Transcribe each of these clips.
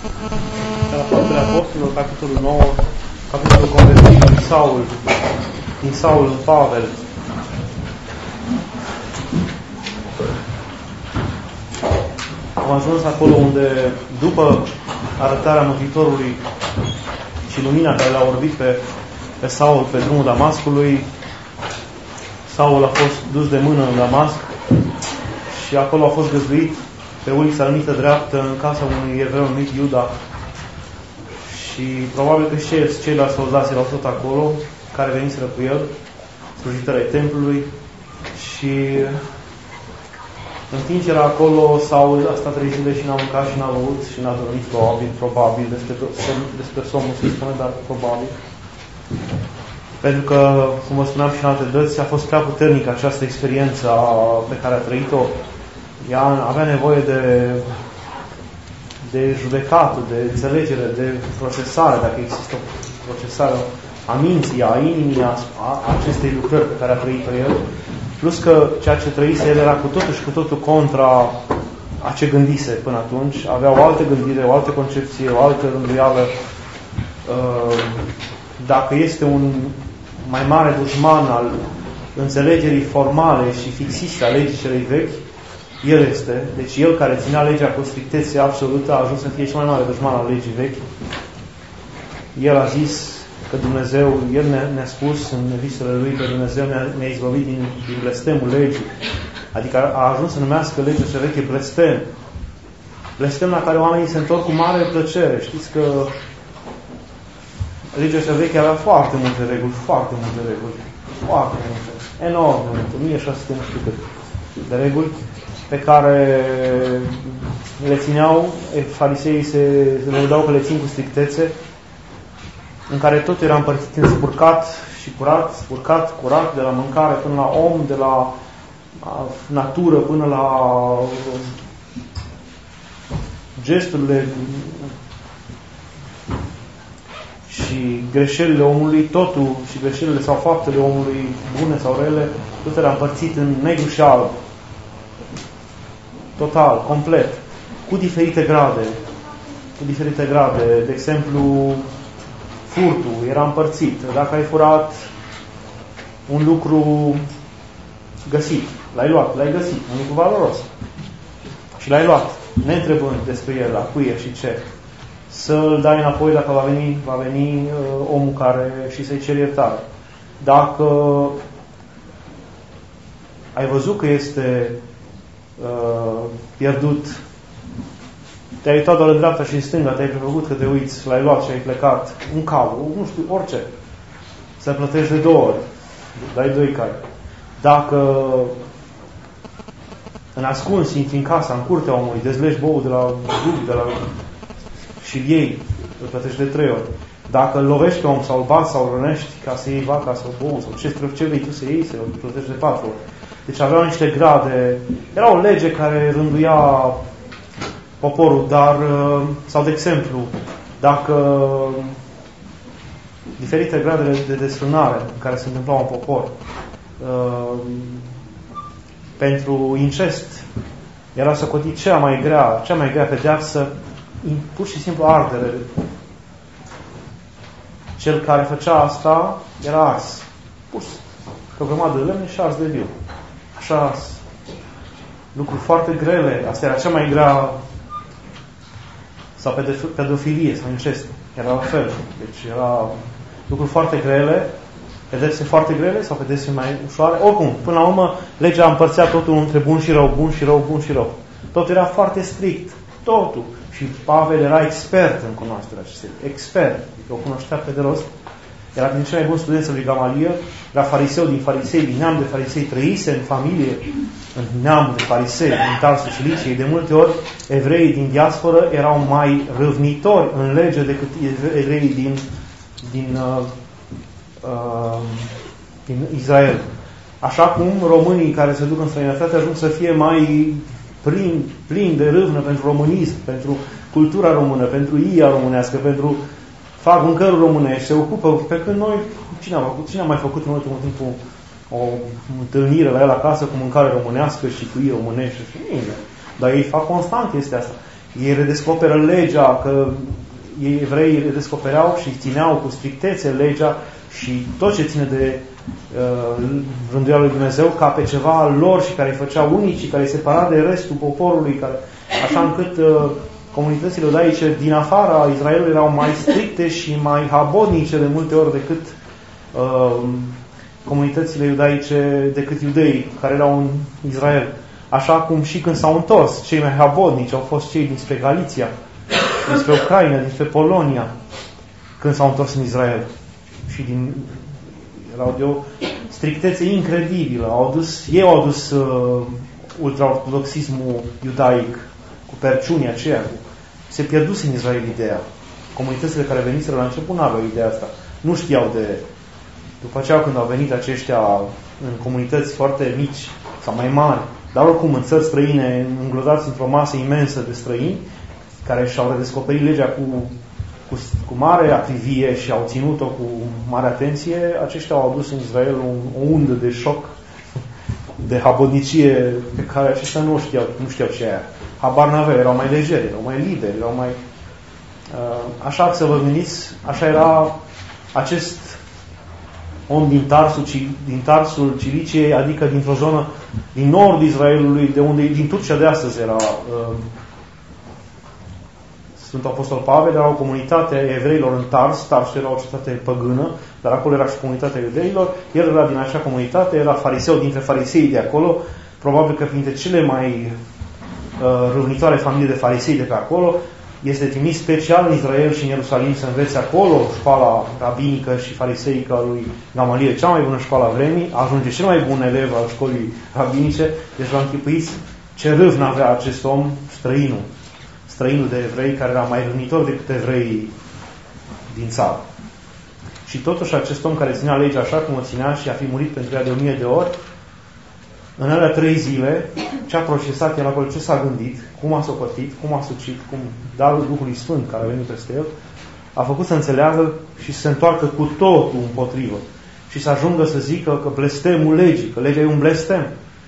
De la Faptele Apostolilor, capitolul 9, capitolul convertirii din Saul în Pavel. Am ajuns acolo unde, după arătarea Mântuitorului și lumina care l-a orbit pe Saul pe drumul Damascului, Saul a fost dus de mână în Damasc și acolo a fost găzduit pe ulița numită dreaptă în casa unui evreu numit Iuda. Și probabil că și ceilalți soldați erau tot acolo, care veniseră cu el, slujitorii templului. Și în timp ce era acolo, Saul a stat 3 zile și n-a mâncat și n-a băut și n-a dormit, probabil despre somnul se spune, dar probabil. Pentru că, cum vă spuneam și în alte dăți, a fost prea puternică această experiență pe care a trăit-o. Ea avea nevoie de judecată, de înțelegere, de procesare, dacă există o procesare a minții, a inimii, a acestei lucrări pe care a trăit-o el. Plus că ceea ce trăise el era cu totul și cu totul contra a ce gândise până atunci. Avea o altă gândire, o altă concepție, o altă rânduială. Dacă este un mai mare dușman al înțelegerii formale și fixiste a legii celei vechi, el este. Deci el care ținea legea cu strictețe absolută a ajuns să fie cel mai mare dușman al legii vechi. El a zis că Dumnezeu, el ne-a spus în visele lui că Dumnezeu ne-a izbăvit din blestemul legii. Adică a ajuns să numească legea cea veche blestem. Blestem la care oamenii se întorc cu mare plăcere. Știți că legea cea veche avea foarte multe reguli, foarte multe, enorm de multe, 1600 nu știu cât de reguli, pe care le țineau, fariseii se lăudau că le țin cu strictețe, în care tot era împărțit în spurcat și curat, spurcat, curat, de la mâncare până la om, de la natură până la gesturile și greșelile omului, totul și greșelile sau faptele omului, bune sau rele, tot era împărțit în negru și alb. Total, complet, cu diferite grade. De exemplu, furtul era împărțit. Dacă ai furat un lucru găsit, l-ai luat, l-ai găsit, un lucru valoros și l-ai luat, neîntrebând despre el, la cui e și ce, să-l dai înapoi dacă va veni omul care și să-i ceri iertare. Dacă ai văzut că este pierdut, te-ai uitat doar în dreapta și în stânga, te-ai prefăcut că te uiți, l-ai luat și ai plecat, un cal, nu știu, orice, să plătești de 2 ori, dai 2 cai. Dacă în ascuns intri în casa, în curtea omului, dezlegi boul de la și iei, îl plătești de 3 ori. Dacă îl lovești pe om sau îl bați sau îl rănești ca să iei vaca sau boul sau ce vrei tu să iei, să îl plătești de 4 ori. Deci aveau niște grade. Era o lege care rânduia poporul, dar, sau de exemplu, dacă diferite grade de desfrânare în care se întâmplau în popor, pentru incest era socotit cea mai grea pedeapsă, pur și simplu ardere. Cel care făcea asta era ars. Pus pe o grămadă de lemne și ars de viu. Așa, lucruri foarte grele. Asta era cea mai grea, sau pedofilie sau incest. Era la fel. Deci era lucruri foarte grele, pedepse foarte grele sau pedepse mai ușoare. Oricum, până la urmă, legea împărțea totul între bun și rău, bun și rău, bun și rău. Totul era foarte strict. Totul. Și Pavel era expert în cunoașterea acestei. Expert. O cunoștea pe de rost. Era printre cei mai buni studenți lui Gamaliel. Era fariseu din farisei, din neam de farisei, trăise în familie, în neam de farisei, din Tarsul și Licei. De multe ori, evreii din diasporă erau mai râvnitori în lege decât evreii din Israel. Așa cum românii care se duc în străinătate ajung să fie mai plini de râvnă pentru românism, pentru cultura română, pentru ia românească, pentru fac mâncăruri românești, se ocupă, pe când noi, cine a mai făcut în ultimul timp o întâlnire la el acasă cu mâncare românească și cu ei românești și nimeni. Dar ei fac constant chestia asta. Ei redescoperă legea, că evreii redescopereau și țineau cu strictețe legea și tot ce ține de rânduiala lui Dumnezeu ca pe ceva al lor și care îi făcea unici și care îi separa de restul poporului, așa încât comunitățile iudaice din afara Israelului erau mai stricte și mai habodnice de multe ori decât comunitățile iudaice, decât iudeii care erau în Israel. Așa cum și când s-au întors, cei mai habodnici au fost cei dinspre Galiția, dinspre Ucraina, dinspre Polonia, când s-au întors în Israel. Și erau de o strictețe incredibilă. Ei au adus ultraortodoxismul iudaic cu perciunii aceea. Se pierduse în Israel ideea. Comunitățile care veniseră la început nu aveau ideea asta. Nu știau de... După aceea, când au venit aceștia în comunități foarte mici sau mai mari, dar oricum în țări străine, înglodați într-o masă imensă de străini, care și-au redescoperit legea cu mare acrivie și au ținut-o cu mare atenție, aceștia au adus în Israel o undă de șoc, de habodnicie pe care aceștia nu știau ce e aia. Habar n-aveau, erau mai legeri, erau mai liberi, erau mai... Așa să vă gândiți, așa era acest om din Tarsul Ciliciei, adică dintr-o zonă din nordul Israelului, de unde, din Turcia de astăzi era Sfântul Apostol Pavel, era o comunitate a evreilor în Tars. Tars era o cetate păgână, dar acolo era și comunitatea iudeilor. El era din acea comunitate, era fariseu dintre fariseii de acolo, probabil că printre cele mai râvnitoare familii de farisei de pe acolo. Este trimis special în Israel și în Ierusalim să învețe acolo școala rabinică și fariseică a lui Gamaliel, cea mai bună școală a vremii. Ajunge cel mai bun elev al școlii rabinice. Deci vă închipuiți ce râvnă avea acest om, străinul de evrei, care era mai râvnitor decât evreii din țară. Și totuși acest om care ținea legea așa cum o ținea și a fi murit pentru ea de 1000 de ori, în alea 3 zile, ce a procesat el acolo, ce s-a gândit, cum a socotit, cum a sucit, cum darul Duhului Sfânt care a venit peste el, a făcut să înțeleagă și să se întoarcă cu totul împotrivă. Și să ajungă să zică că blestemul legii, că legea e un blestem,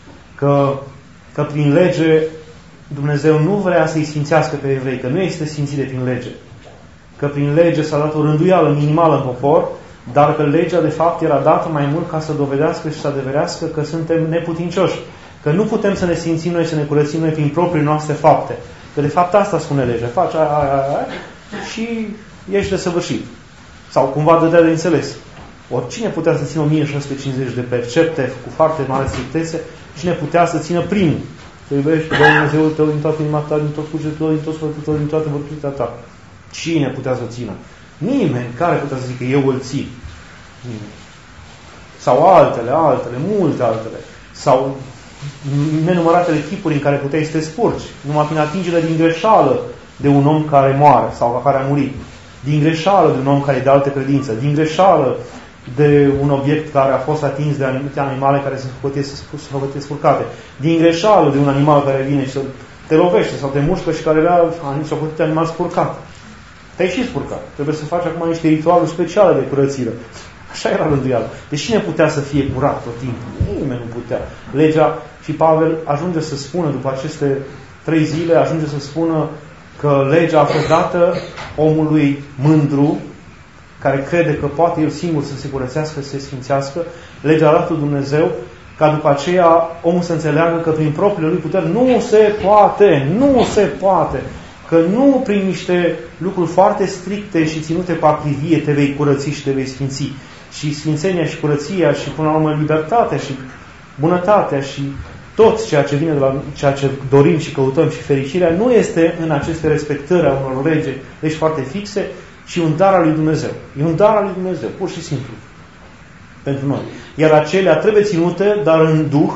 că prin lege Dumnezeu nu vrea să-i sfințească pe evrei, că nu este sfințire prin lege, că prin lege s-a dat o rânduială minimală în popor, dar că legea de fapt era dată mai mult ca să dovedească și să adeverească că suntem neputincioși, că nu putem să ne sfințim noi, să ne curățim noi prin propriile noastre fapte, că de fapt asta spune legea, faci aia și ești desăvârșit. Sau cumva dădea de înțeles. Oricine putea să țină 1650 de percepte cu foarte mare strictețe, cine putea să țină primul. Să iubești pe Dumnezeul tău din toată inima ta, din tot cugetul tău, din tot sfătul tău, din toată vârtutea ta. Cine putea să țină? Nimeni care putea să zică eu îl țin. Nimeni. Sau altele, multe altele. Sau nenumăratele chipuri în care puteai să te spurci. Numai prin atingere din greșeală de un om care moare sau care a murit. Din greșeală de un om care e de altă credință. Din greșeală de un obiect care a fost atins de anumite animale care se făcute spurcate. Din greșeală de un animal care vine și te lovește sau te mușcă și care era făcut animal spurcat. Te-ai și spurcat. Trebuie să faci acum niște ritualuri speciale de curățire. Așa era rânduială. Deci cine putea să fie curat tot timpul? Nimeni nu putea. Legea și Pavel ajunge să spună, după aceste 3 zile, ajunge să spună că legea a fost dată omului mândru, care crede că poate el singur să se curățească, să se sfințească. Legea a dat Dumnezeu, ca după aceea omul să înțeleagă că prin propriile lui puteri nu se poate. Că nu prin niște lucruri foarte stricte și ținute cu acrivie te vei curăți și te vei sfinți. Și sfințenia și curăția și până la urmă libertatea și bunătatea și tot ceea ce vine de la ceea ce dorim și căutăm și fericirea nu este în aceste respectări a unor legi foarte fixe, ci un dar al lui Dumnezeu. E un dar al lui Dumnezeu, pur și simplu. Pentru noi. Iar acelea trebuie ținute, dar în Duh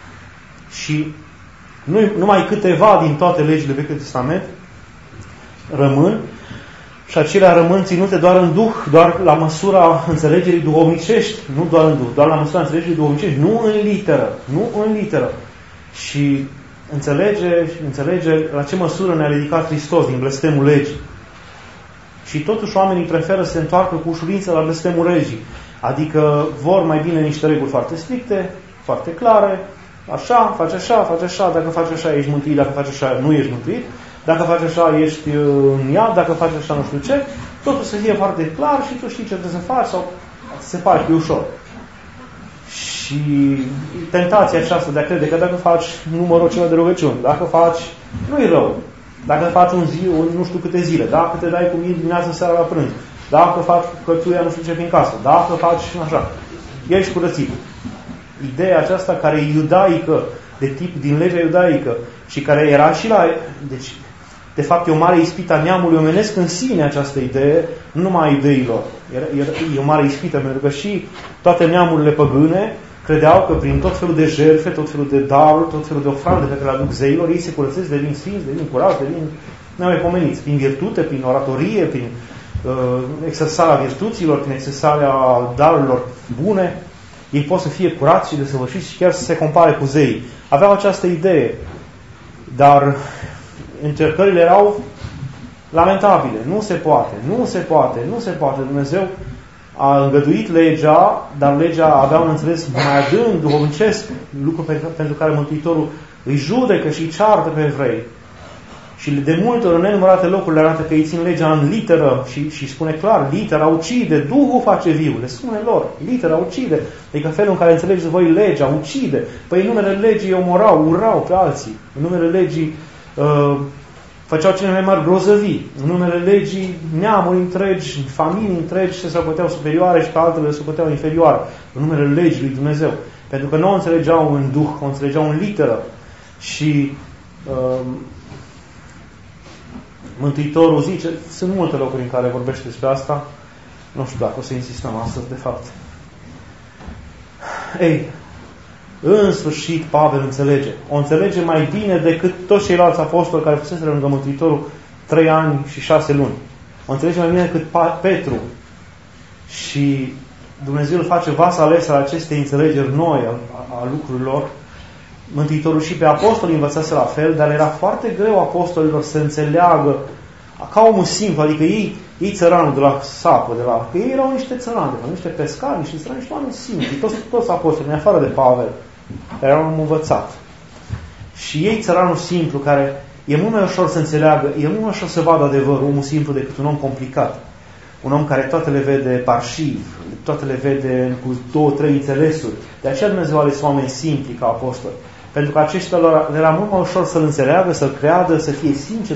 și numai câteva din toate legile Vechiului Testament rămân și acelea rămân ținute doar în Duh, doar la măsura înțelegerii duhovnicești, nu doar în Duh, doar la măsura înțelegerii duhovnicești, nu în literă. Și înțelege la ce măsură ne-a ridicat Hristos din blestemul legii. Și totuși oamenii preferă să se întoarcă cu ușurință la blestemul legii. Adică vor mai bine niște reguli foarte stricte, foarte clare, așa, faci așa, dacă faci așa ești mântuit, dacă faci așa nu ești mântuit, dacă faci așa ești în iad, dacă faci așa nu știu ce, totul să fie foarte clar și tu știi ce trebuie să faci sau se pare că e ușor. Și tentația aceasta de a crede că dacă faci numărul ceva de rugăciuni, dacă faci, nu-i rău, dacă faci nu știu câte zile, dacă te dai cu mine dimineața seara la prânz, dacă faci cățuia nu știu ce prin casă, dacă faci așa, ești curățit. Ideea aceasta care e iudaică, de tip din legea iudaică și care era și la... Deci, de fapt, e o mare ispită a neamului omenesc în sine această idee, nu numai a iudeilor. E o mare ispită, pentru că și toate neamurile păgâne credeau că prin tot felul de jertfe, tot felul de daruri, tot felul de ofrande pe care le aduc zeilor, ei se curățesc, devin sfinți, devin curați, devin nemaipomeniți. Prin virtute, prin oratorie, prin exersarea virtuților, prin exersarea darurilor bune, ei pot să fie curați și desăvârșiți și chiar să se compare cu zeii. Aveau această idee, dar încercările erau lamentabile. Nu se poate. Dumnezeu a îngăduit legea, dar legea avea un înțeles mai adânc, duhovnicesc, lucru pentru care Mântuitorul îi judecă și îi ceartă pe evrei. Și de multe ori, în nenumărate locuri, le arată că ei țin legea în literă și spune clar, litera ucide, Duhul face viu. Le spune lor, litera ucide. Adică felul în care înțelegeți voi legea, ucide. Păi în numele legii omorau, urau pe alții. În numele legii făceau cele mai mari grozăvii. În numele legii neamuri întregi, familii întregi se socoteau superioare și pe altele se socoteau inferioare. În numele legii lui Dumnezeu. Pentru că nu o înțelegeau în duh, o înțelegeau în literă. Și Mântuitorul zice, sunt multe locuri în care vorbește despre asta, nu știu dacă o să insistăm astăzi, de fapt. Ei, în sfârșit Pavel înțelege. O înțelege mai bine decât toți ceilalți apostoli care fuseseră lângă Mântuitorul 3 ani și 6 luni. O înțelege mai bine decât Petru. Și Dumnezeu îl face vas ales al acestei înțelegeri noi a lucrurilor. Mântuitorul și pe apostoli învățase la fel, dar era foarte greu apostolilor să înțeleagă ca omul simplu, adică ei țăranul de la sapă, că ei erau niște țărani, niște pescari, niște țărani, niște oameni simpli, toți apostolii, în afară de Pavel, care erau învățat. Și ei țăranul simplu, care e mult mai ușor să înțeleagă, e mult mai ușor să vadă adevărul, omul simplu, decât un om complicat. Un om care toate le vede parșiv, toate le vede cu 2-3 înțelesuri. De aceea Dumnezeu a ales oameni simpli ca apostoli. Pentru că aceștia le era mult mai ușor să-L înțeleagă, să-L creadă, să fie sincer,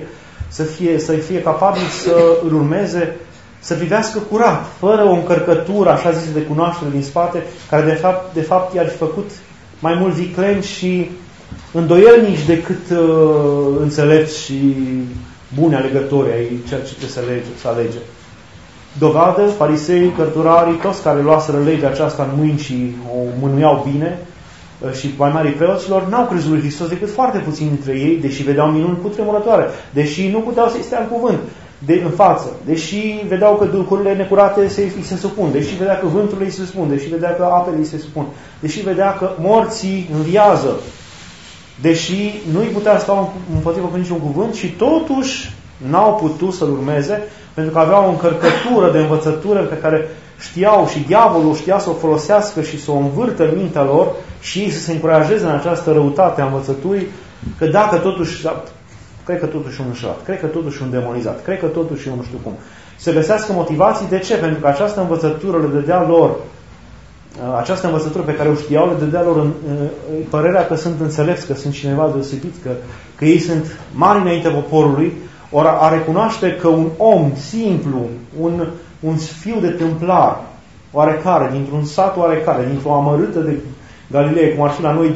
să fie capabil să îl urmeze, să privească curat, fără o încărcătură, așa zis, de cunoaștere din spate, care de fapt i-ar fi făcut mai mult vicleni și îndoielnici decât înțelepți și buni alegători ai ceea ce trebuie să alege. Dovadă, farisei, cărturarii, toți care luaseră legea aceasta în mâini și o mânuiau bine, și mai marii preoților, n-au crezut lui Hristos decât foarte puțini dintre ei, deși vedeau minuni cutremurătoare, deși nu puteau să-i stea în cuvânt în față, deși vedeau că duhurile necurate îi se supun, deși vedea că vântul îi se supun, deși vedea că apele îi se supun, deși vedea că morții înviază, deși nu îi putea sta împotriva cu niciun cuvânt și totuși n-au putut să-L urmeze, pentru că aveau o încărcătură de învățătură pe care știau și diavolul știa să o folosească și să o învârtă în mintea lor și ei să se încurajeze în această răutate a învățăturii, că dacă totuși, cred că totuși un înșelat, cred că totuși un demonizat, cred că totuși un nu știu cum. Să găsească motivații. De ce? Pentru că această învățătură le dădea lor, această învățătură pe care o știau, le dădea lor părerea că sunt înțelepți, că sunt cineva deosebit, că ei sunt mari înaintea poporului. Ori a recunoaște că un om simplu, un fiu de tâmplar oarecare, dintr-un sat oarecare, dintr-o amărâtă de Galileea, cum ar fi la noi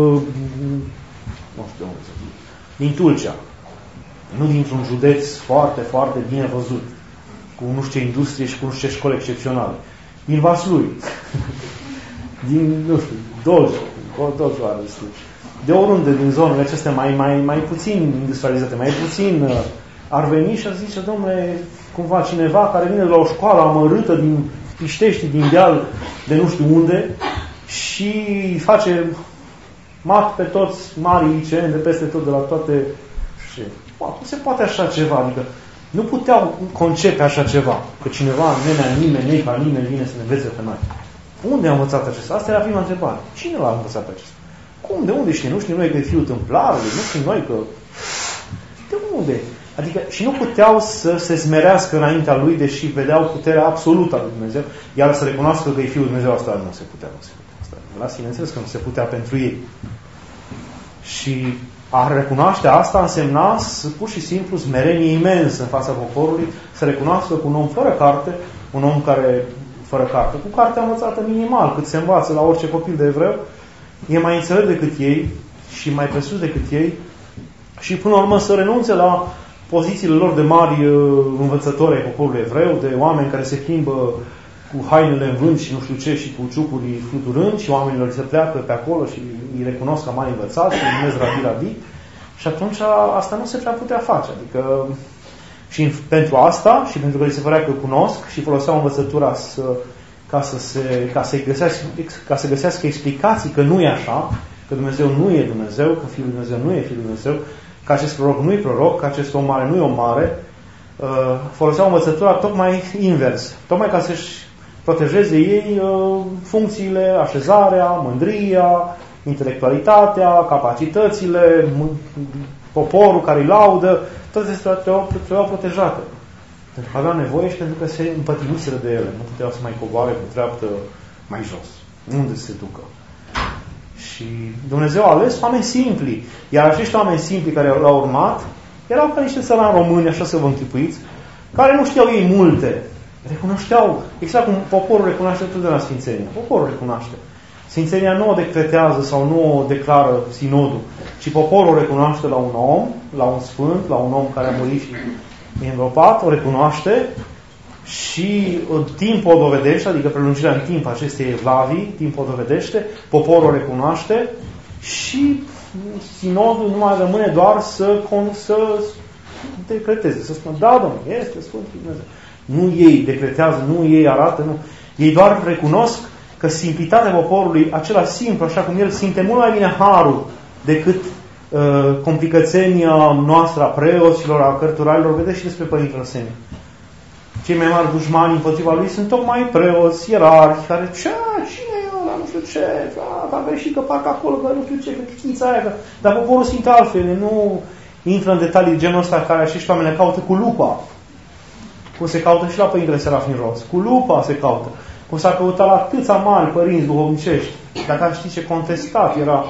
din Tulcea, nu dintr-un județ foarte, foarte bine văzut, cu nu știu ce industrie și cu nu știu ce școli excepționale, din Vaslui, din, nu știu, Dolj, de oriunde din zonele acestea mai puțin industrializate, mai puțin ar veni și ar zice, domnule, cumva cineva care vine de la o școală amărâtă din Piștești, din deal, de nu știu unde, și face mat pe toți marii liceeni de peste tot, de la toate. Și nu se poate așa ceva, adică nu puteau concepe așa ceva, că cineva, nimeni vine să ne învețe pe noi. Unde a învățat acesta? Asta era prima întrebare. Cine l-a învățat pe acesta? Cum? De unde știe? Nu știm noi că e fiul tâmplarului, nu știm noi că... De unde? Adică și nu puteau să se smerească înaintea lui, deși vedeau puterea absolută a lui Dumnezeu, iar să recunoască că e Fiul Dumnezeu, asta nu se putea. Asta, la sine înțeles că nu se putea pentru ei. Și a recunoaște asta însemna pur și simplu smerenie imensă în fața poporului, să recunoască că un om fără carte, un om care fără carte, cu cartea învățată minimal, cât se învață la orice copil de evreu, e mai înțelept decât ei și mai presus decât ei și până la urmă să renunțe la pozițiile lor de mari învățători ai poporului evreu, de oameni care se plimbă cu hainele în vânt și nu știu ce și cu ciucuri fluturând și oamenilor se pleacă pe acolo și îi recunosc ca mari învățați, îi numesc rabi. Și atunci asta nu se prea putea face. Adică și pentru asta și pentru că li se părea că cunosc și foloseau învățătura ca să găsească explicații că nu e așa, că Dumnezeu nu e Dumnezeu, că Fiul Dumnezeu nu e Fiul Dumnezeu, că acest proroc nu e proroc, că acest om mare nu e om mare, foloseau învățătura tocmai invers. Tocmai ca să-și protejeze ei funcțiile, așezarea, mândria, intelectualitatea, capacitățile, poporul care îi laudă, toate acestea trebuiau protejate. Pentru că aveau nevoie și pentru că se împătimiseră de ele. Nu puteau să mai coboare cu treaptă mai jos. Unde se ducă? Și Dumnezeu a ales oameni simpli. Iar acești oameni simpli care l-au urmat erau ca niște țărani români, așa să vă închipuiți, care nu știau ei multe. Recunoșteau, exact cum poporul recunoaște totdeauna sfințenia. Poporul recunoaște. Sfințenia nu o decretează sau nu o declară sinodul, ci poporul recunoaște la un om, la un sfânt, la un om care a murit și e îngropat, o recunoaște și timpul o dovedește, adică prelungirea în timp acestei evlavii, timpul o dovedește, poporul o recunoaște și sinodul nu mai rămâne doar să decreteze, să spună, da, Domnule, este Sfântul Dumnezeu. Nu ei decretează, nu ei arată, nu. Ei doar recunosc că simplitatea poporului, acela simplu, așa cum el simte mult mai bine harul decât complicățenia noastră a preoților, a cărturarilor. Vedeți și despre Părintele Arsenie. Cei mai mari dușmani împotriva lui sunt tocmai preoți, ierarhi, care cine e ăla, nu știu ce, a greșit că parcă acolo, că nu știu ce, că știți aia, dar poporul simte altfel, nu intră în detalii genul ăsta care acești oameni le caută cu lupa. Cum se caută și la Părintele Serafin Ros. Cu lupa se caută. Cum s-a căutat la atâția mari părinți duhovnicești. Dacă știți ce contestat era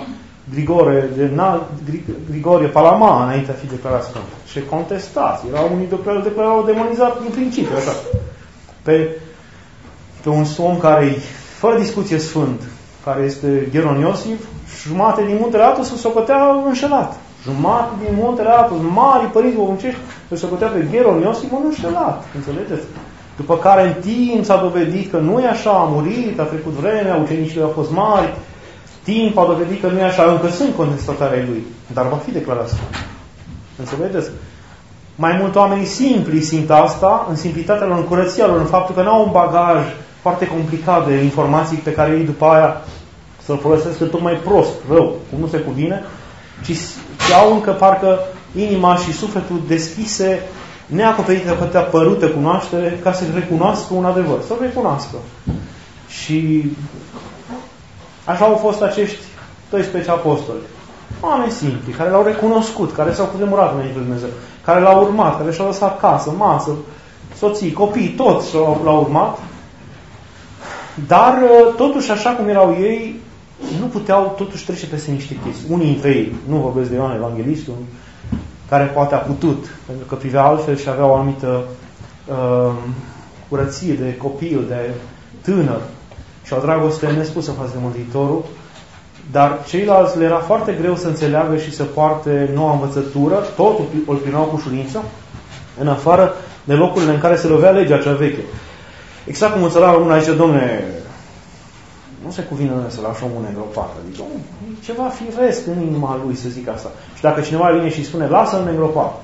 Grigorie Palama înainte a fi declarat sfânt. Ce contestați. Erau unii care îl declarau demonizat din principiu. Așa. Pe un om care e fără discuție sfânt, care este Gheron Iosif, jumate din Muntele Atos se socotea înșelat. Jumate din Muntele Atos, mari părinți duhovnicești, se socotea pe Gheron Iosif un înșelat. Înțelegeți? După care în timp s-a dovedit că nu e așa, a murit, a trecut vremea, ucenicii au fost mari, timp a dovedit că nu e așa, încă sunt contestatare lui, dar va fi declarat sfânt. Înțelegeți? Mai mult oamenii simpli simt asta, în simplitatea lor, în curăția lor, în faptul că n-au un bagaj foarte complicat de informații pe care ei după aia să-l folosesc tot mai prost, rău, cum nu se cuvine, ci au încă parcă inima și sufletul deschise, neacoperite de atâtea părută cunoaștere, ca să recunoască un adevăr, să-l recunoască. Și așa au fost acești 12 apostoli. Oameni simpli, care l-au recunoscut, care s-au cugemurat înainte de Dumnezeu, care l-au urmat, care și-au lăsat casă, masă, soții, copii, toți l-au urmat. Dar totuși, așa cum erau ei, nu puteau totuși trece peste niște chestii. Unii dintre ei, nu vorbesc de Ioan Evanghelistul, care poate a putut, pentru că privea altfel și avea o anumită curăție de copil, de tânăr și o dragoste nespusă față de Mântuitorul, dar ceilalți le era foarte greu să înțeleagă și să poarte noua învățătură, totul îl primeau cu ușurință, în afară de locurile în care se lovea legea cea veche. Exact cum înțelega unul zice, Dom'le, nu se cuvine să lași omul îngropat. Adică, e ceva firesc în inima lui să zic asta. Și dacă cineva vine și spune, lasă-l îngropat.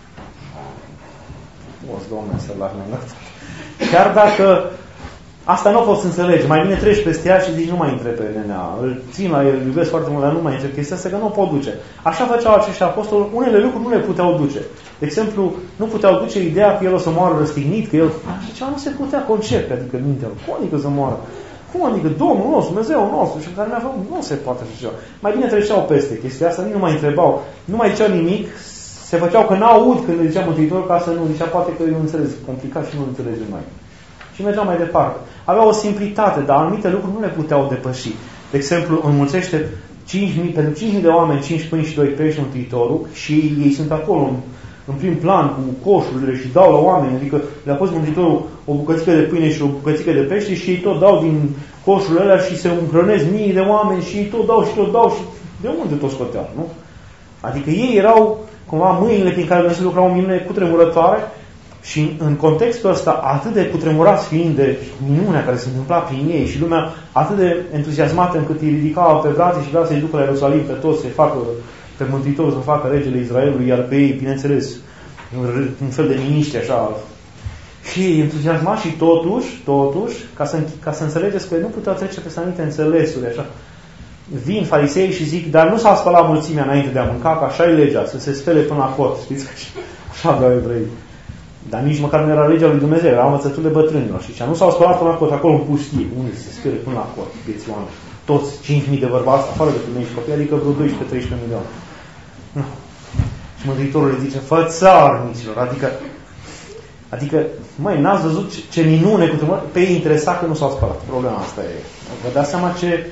Poți, Doamne, să-l lași îngropat. Chiar dacă asta nu o poți înțelege. Mai bine treci peste ea și zici, nu mai intre pe nenea. Îl țin la el, îl iubesc foarte mult, dar nu mai intre chestia asta, că nu o pot duce. Așa făceau acești apostoli. Unele lucruri nu le puteau duce. De exemplu, nu puteau duce ideea că el o să moară răstignit, că el... Ceva nu se putea concepe, adică mintea lui. Cum adică să moară? Cum adică Domnul nostru, Dumnezeu nostru, și care ne-a făcut, nu se poate așa ceva. Mai bine treceau peste chestia asta, nici nu mai întrebau, nu mai ziceau nimic, se făceau că n-aud când îi zicea Mântuitorul, ca să nu zicea, poate că eu înțeles, complicat și nu înțelegem mai. Și mergeau mai departe. Aveau o simplitate, dar anumite lucruri nu le puteau depăși. De exemplu, înmulțește 5.000, pentru 5.000 de oameni, 5 pâini și 2 pești Mântuitorul, și ei sunt acolo în prim plan cu coșurile și dau la oameni, adică le-a pus Mântuitorul o bucățică de pâine și o bucățică de pește și ei tot dau din coșurile alea și se hrănesc mii de oameni și ei tot dau și de unde tot scoteau, nu? Adică ei erau cumva mâinile prin care Dumnezeu lucra o minune cutremurătoare și în contextul ăsta, atât de cutremurați fiind de minunea care se întâmpla prin ei și lumea atât de entuziasmată încât îi ridicau pe brațe și vrea să-i ducă la Ierusalim pe toți, să-i facă pe Mântuitorul, să facă regele Israelului, iar pe ei, bineînțeles, un fel de miniștri așa. Și ei entuziasmați și totuși, ca să înțelegeți că nu puteau trece peste anumite înțelesuri, așa. Vin farisei și zic, dar nu s-a spălat mulțimea înainte de a mânca, că așa e legea, să se spele până la cot. Știți că așa aveau evrei. Dar nici măcar nu era legea lui Dumnezeu, era învățăturile bătrânilor. Și nu s-au spălat până la cot, acolo în pustie, unde se spele până la cot, vieții oameni. Toți 5.000 de bărbați, afară de femei și copii, adică vreo 12-13 milioane. Și Mântuitorul le zice, fă țarnicilor, adică, măi, n-ați văzut ce minune cu tremură? Pe ei interesa că nu s-au spălat. Problema asta e. Vă dați seama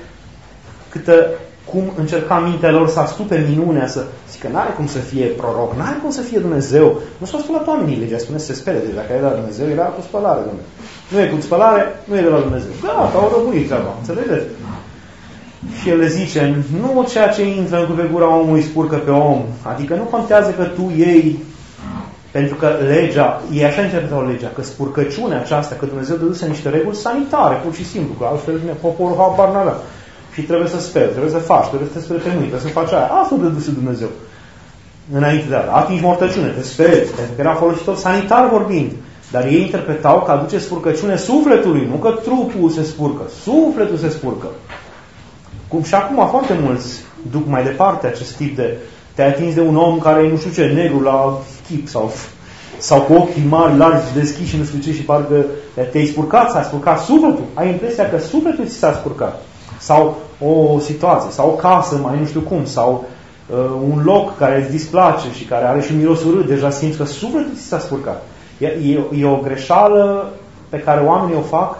cum încerca mintea lor să astupe minunea, să zică, n-are cum să fie proroc, n-are cum să fie Dumnezeu. Nu s-au spălat oamenii, legea spune să se spele. Deci dacă e de la Dumnezeu, era cu spălare. Dumnezeu. Nu e cu spălare, nu e de la Dumnezeu. Da, au răbuit treaba, înțelegeți? Și el le zice, nu ceea ce intră în gura omului spurcă pe om. Adică nu contează că tu iei, pentru că legea, ei așa interpretau legea, că spurcăciunea aceasta, că Dumnezeu dăduse niște reguli sanitare, pur și simplu, că altfel poporul habar n-avea. Și trebuie să speli, trebuie să faci, trebuie să te speli pe mâini, trebuie să faci aia. Asta dăduse Dumnezeu. Înainte de a atingi mortăciune, te speli, pentru că era folositor sanitar vorbind. Dar ei interpretau că aduce spurcăciune sufletului, nu că trupul se spurcă, sufletul se spurcă. Cum și acum foarte mulți duc mai departe acest tip de te-ai atins de un om care e nu știu ce, negru la chip sau cu ochii mari, largi, deschiși și nu știu ce și parcă te-ai spurcat, s-a spurcat sufletul. Ai impresia că sufletul ți s-a spurcat. Sau o situație, sau o casă, mai nu știu cum, sau un loc care îți displace și care are și miros urât, deja simți că sufletul ți s-a spurcat. E o greșeală pe care oamenii o fac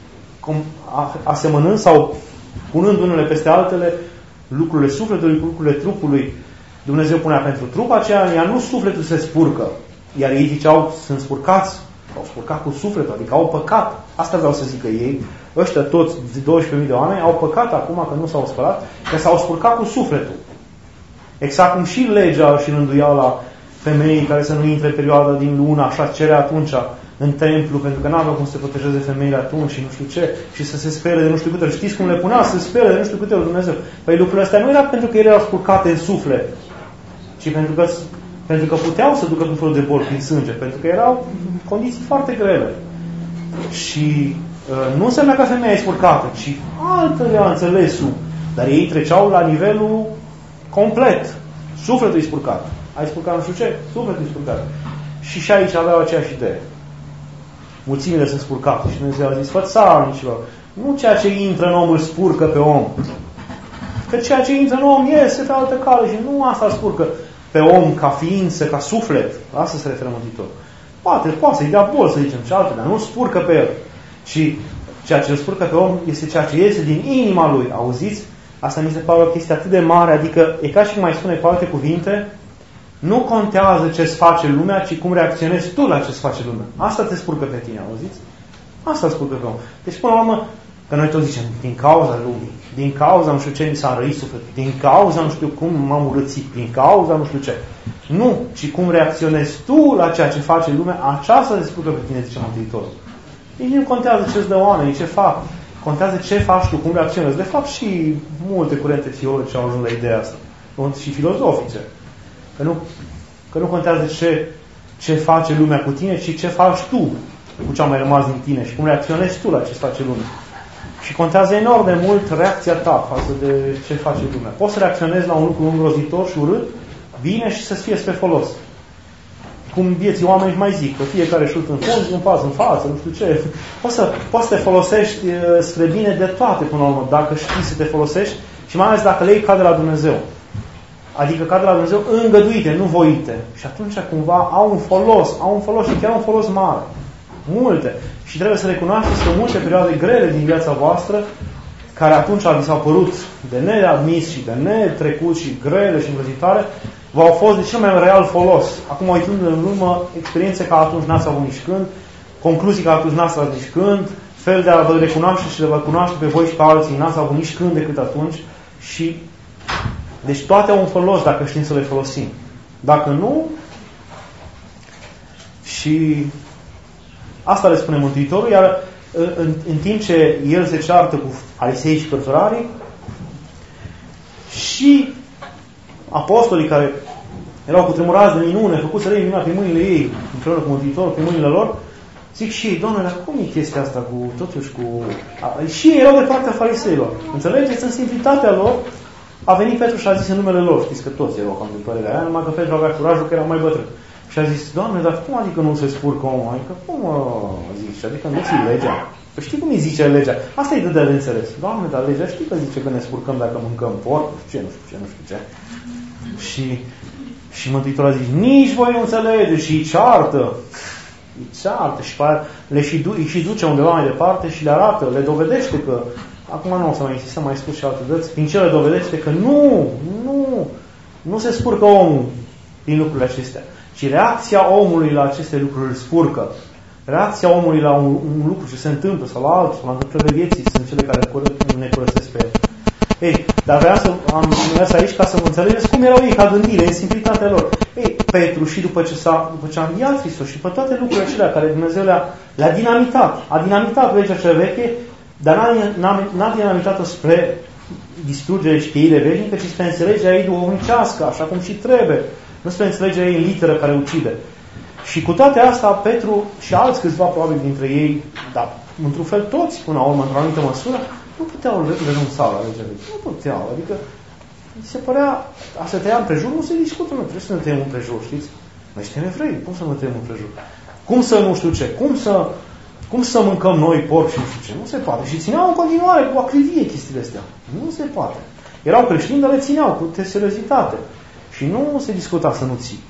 asemănând sau punând unele peste altele lucrurile sufletului cu lucrurile trupului. Dumnezeu punea pentru trup aceea, iar nu sufletul se spurcă. Iar ei ziceau, sunt spurcați, au spurcat cu sufletul, adică au păcat. Asta vreau să zică ei. Ăștia toți, 12.000 de oameni, au păcat acum că nu s-au spălat, că s-au spurcat cu sufletul. Exact cum și legea și rânduiau la femeii care să nu intre perioada din lună, așa cere atunci în templu, pentru că n-aveau cum să se protejeze femeile atunci și nu știu ce, și să se spere de nu știu câte ori. Știți cum le punea? Să se spere de nu știu câte ori Dumnezeu. Păi lucrurile astea nu era pentru că ele erau spurcate în suflet, ci pentru că puteau să ducă cu felul de boli prin sânge, pentru că erau condiții foarte grele. Și nu înseamnă că femeia e spurcată, ci altă era înțelesul. Dar ei treceau la nivelul complet. Sufletul e spurcat. Ai spurcat nu știu ce? Sufletul e spurcat. Și aici aveau aceeași idee. Mulțimile sunt spurcate. Și Dumnezeu a zis, fă țarnicilor, nu ceea ce intră în om îl spurcă pe om. Că ceea ce intră în om iese pe altă cale și nu asta îl spurcă pe om ca ființă, ca suflet. La asta se referă Mântuitor. Poate să-i dea bol, să zicem, și alte, dar nu spurcă pe el. Și ceea ce îl spurcă pe om este ceea ce iese din inima lui. Auziți? Asta mi se pare o chestie atât de mare, adică e ca și cum mai spune cu alte cuvinte, nu contează ce-ți face lumea, ci cum reacționezi tu la ce-ți face lumea. Asta te spurcă pe tine, auziți? Asta îl spurcă pe om. Deci, până la urmă, că noi tot zicem, din cauza lumii, din cauza nu știu ce mi s-a înrăit sufletul, din cauza nu știu cum m-am urățit, din cauza nu știu ce. Nu, ci cum reacționezi tu la ceea ce face lumea, aceasta te spurcă pe tine, zice Mântuitorul. Nici nu contează ce-ți dă oamenii, ce fac. Contează ce faci tu, cum reacționezi. De fapt, și multe curente teologice au ajuns la ideea asta. Și filozofice. Că nu contează ce face lumea cu tine, ci ce faci tu cu ce a mai rămas din tine și cum reacționezi tu la ce face lumea. Și contează enorm de mult reacția ta față de ce face lumea. Poți să reacționezi la un lucru îngrozitor și urât, bine și să-ți fie spre folos. Cum vieții oameni mai zic, că fiecare șut în fund, un pas în față, nu știu ce. Poți să te folosești spre bine de toate până la urmă, dacă știi să te folosești și mai ales dacă le iei ca de la Dumnezeu. Adică ca de la Dumnezeu îngăduite, nu voite. Și atunci cumva au un folos și chiar un folos mare. Multe. Și trebuie să recunoașteți că multe perioade grele din viața voastră, care atunci vi s-au părut de neadmis și de netrecut și grele și îngrozitoare, v-au fost de cel mai real folos. Acum, uitând în urmă, experiențe ca atunci n-ați avut nici când, concluzii ca atunci n-ați avut nici când, fel de a vă recunoaște și de vă cunoaște pe voi și pe alții n-ați avut nici când decât atunci. Și deci toate au un folos dacă știm să le folosim. Dacă nu, și asta le spune Mântuitorul, iar în timp ce el se ceartă cu farisei și cărturarii, și apostolii care erau cutremurați de minune, făcuți să le minuna pe mâinile ei, împreună cu Mântuitorul, pe mâinile lor, zic și ei, Doamne, dar cum e chestia asta cu, totuși cu... Și ei erau de partea fariseilor. Înțelegeți? În simplitatea lor a venit Petru și a zis în numele lor, știți că toți erau cam din părerea aia, numai că Petru avea curajul că era mai bătrân. Și a zis, Doamne, dar cum adică nu se spurcă omul? Adică cum zici? Adică nu ții legea? Păi știi cum îi zice legea? Asta e de înțeles. Doamne, dar legea știi că zice că ne spurcăm dacă mâncăm porc? Nu știu ce. Și Mântuitorul a zis, nici voi nu înțelegeți și îi ceartă. Și îi și duce undeva mai departe și le arată, le dovedește că, acum nu o să mai insistăm, mai spus și alte dăți, prin ce le dovedește că nu se spurcă omul prin lucrurile acestea, ci reacția omului la aceste lucruri îl spurcă. Reacția omului la un lucru ce se întâmplă sau la altul, sau la întâmplările vieții, sunt cele care ne curățesc pe el. Ei, dar vreau să am mers aici ca să vă înțelegeți cum erau ei ca gândire, în simplitatea lor. Ei, Petru și după ce a înviat Hristos și pe toate lucrurile acelea care Dumnezeu le-a dinamitat, a dinamitat legea cea veche, dar n-a dinamitat-o spre distrugere și cheire veșnică, ci spre înțelegerea ei duhovnicească, așa cum și trebuie. Nu spre înțelegerea ei în literă care ucide. Și cu toate astea, Petru și alți câțiva probabil dintre ei, dar într-un fel toți, până la urmă, într-o anumită măsură, nu puteau renunța la legea veche. Nu puteau. Adică se părea, a se tăia împrejur, nu se discută, nu trebuie să ne tăiem împrejur, știți? Noi suntem evrei, cum să ne tăiem împrejur? Cum să nu știu ce? Cum să mâncăm noi porc și nu știu ce? Nu se poate. Și țineau în continuare cu acrivie chestiile astea. Nu se poate. Erau creștini, dar le țineau cu seriozitate. Și nu se discuta să nu ții.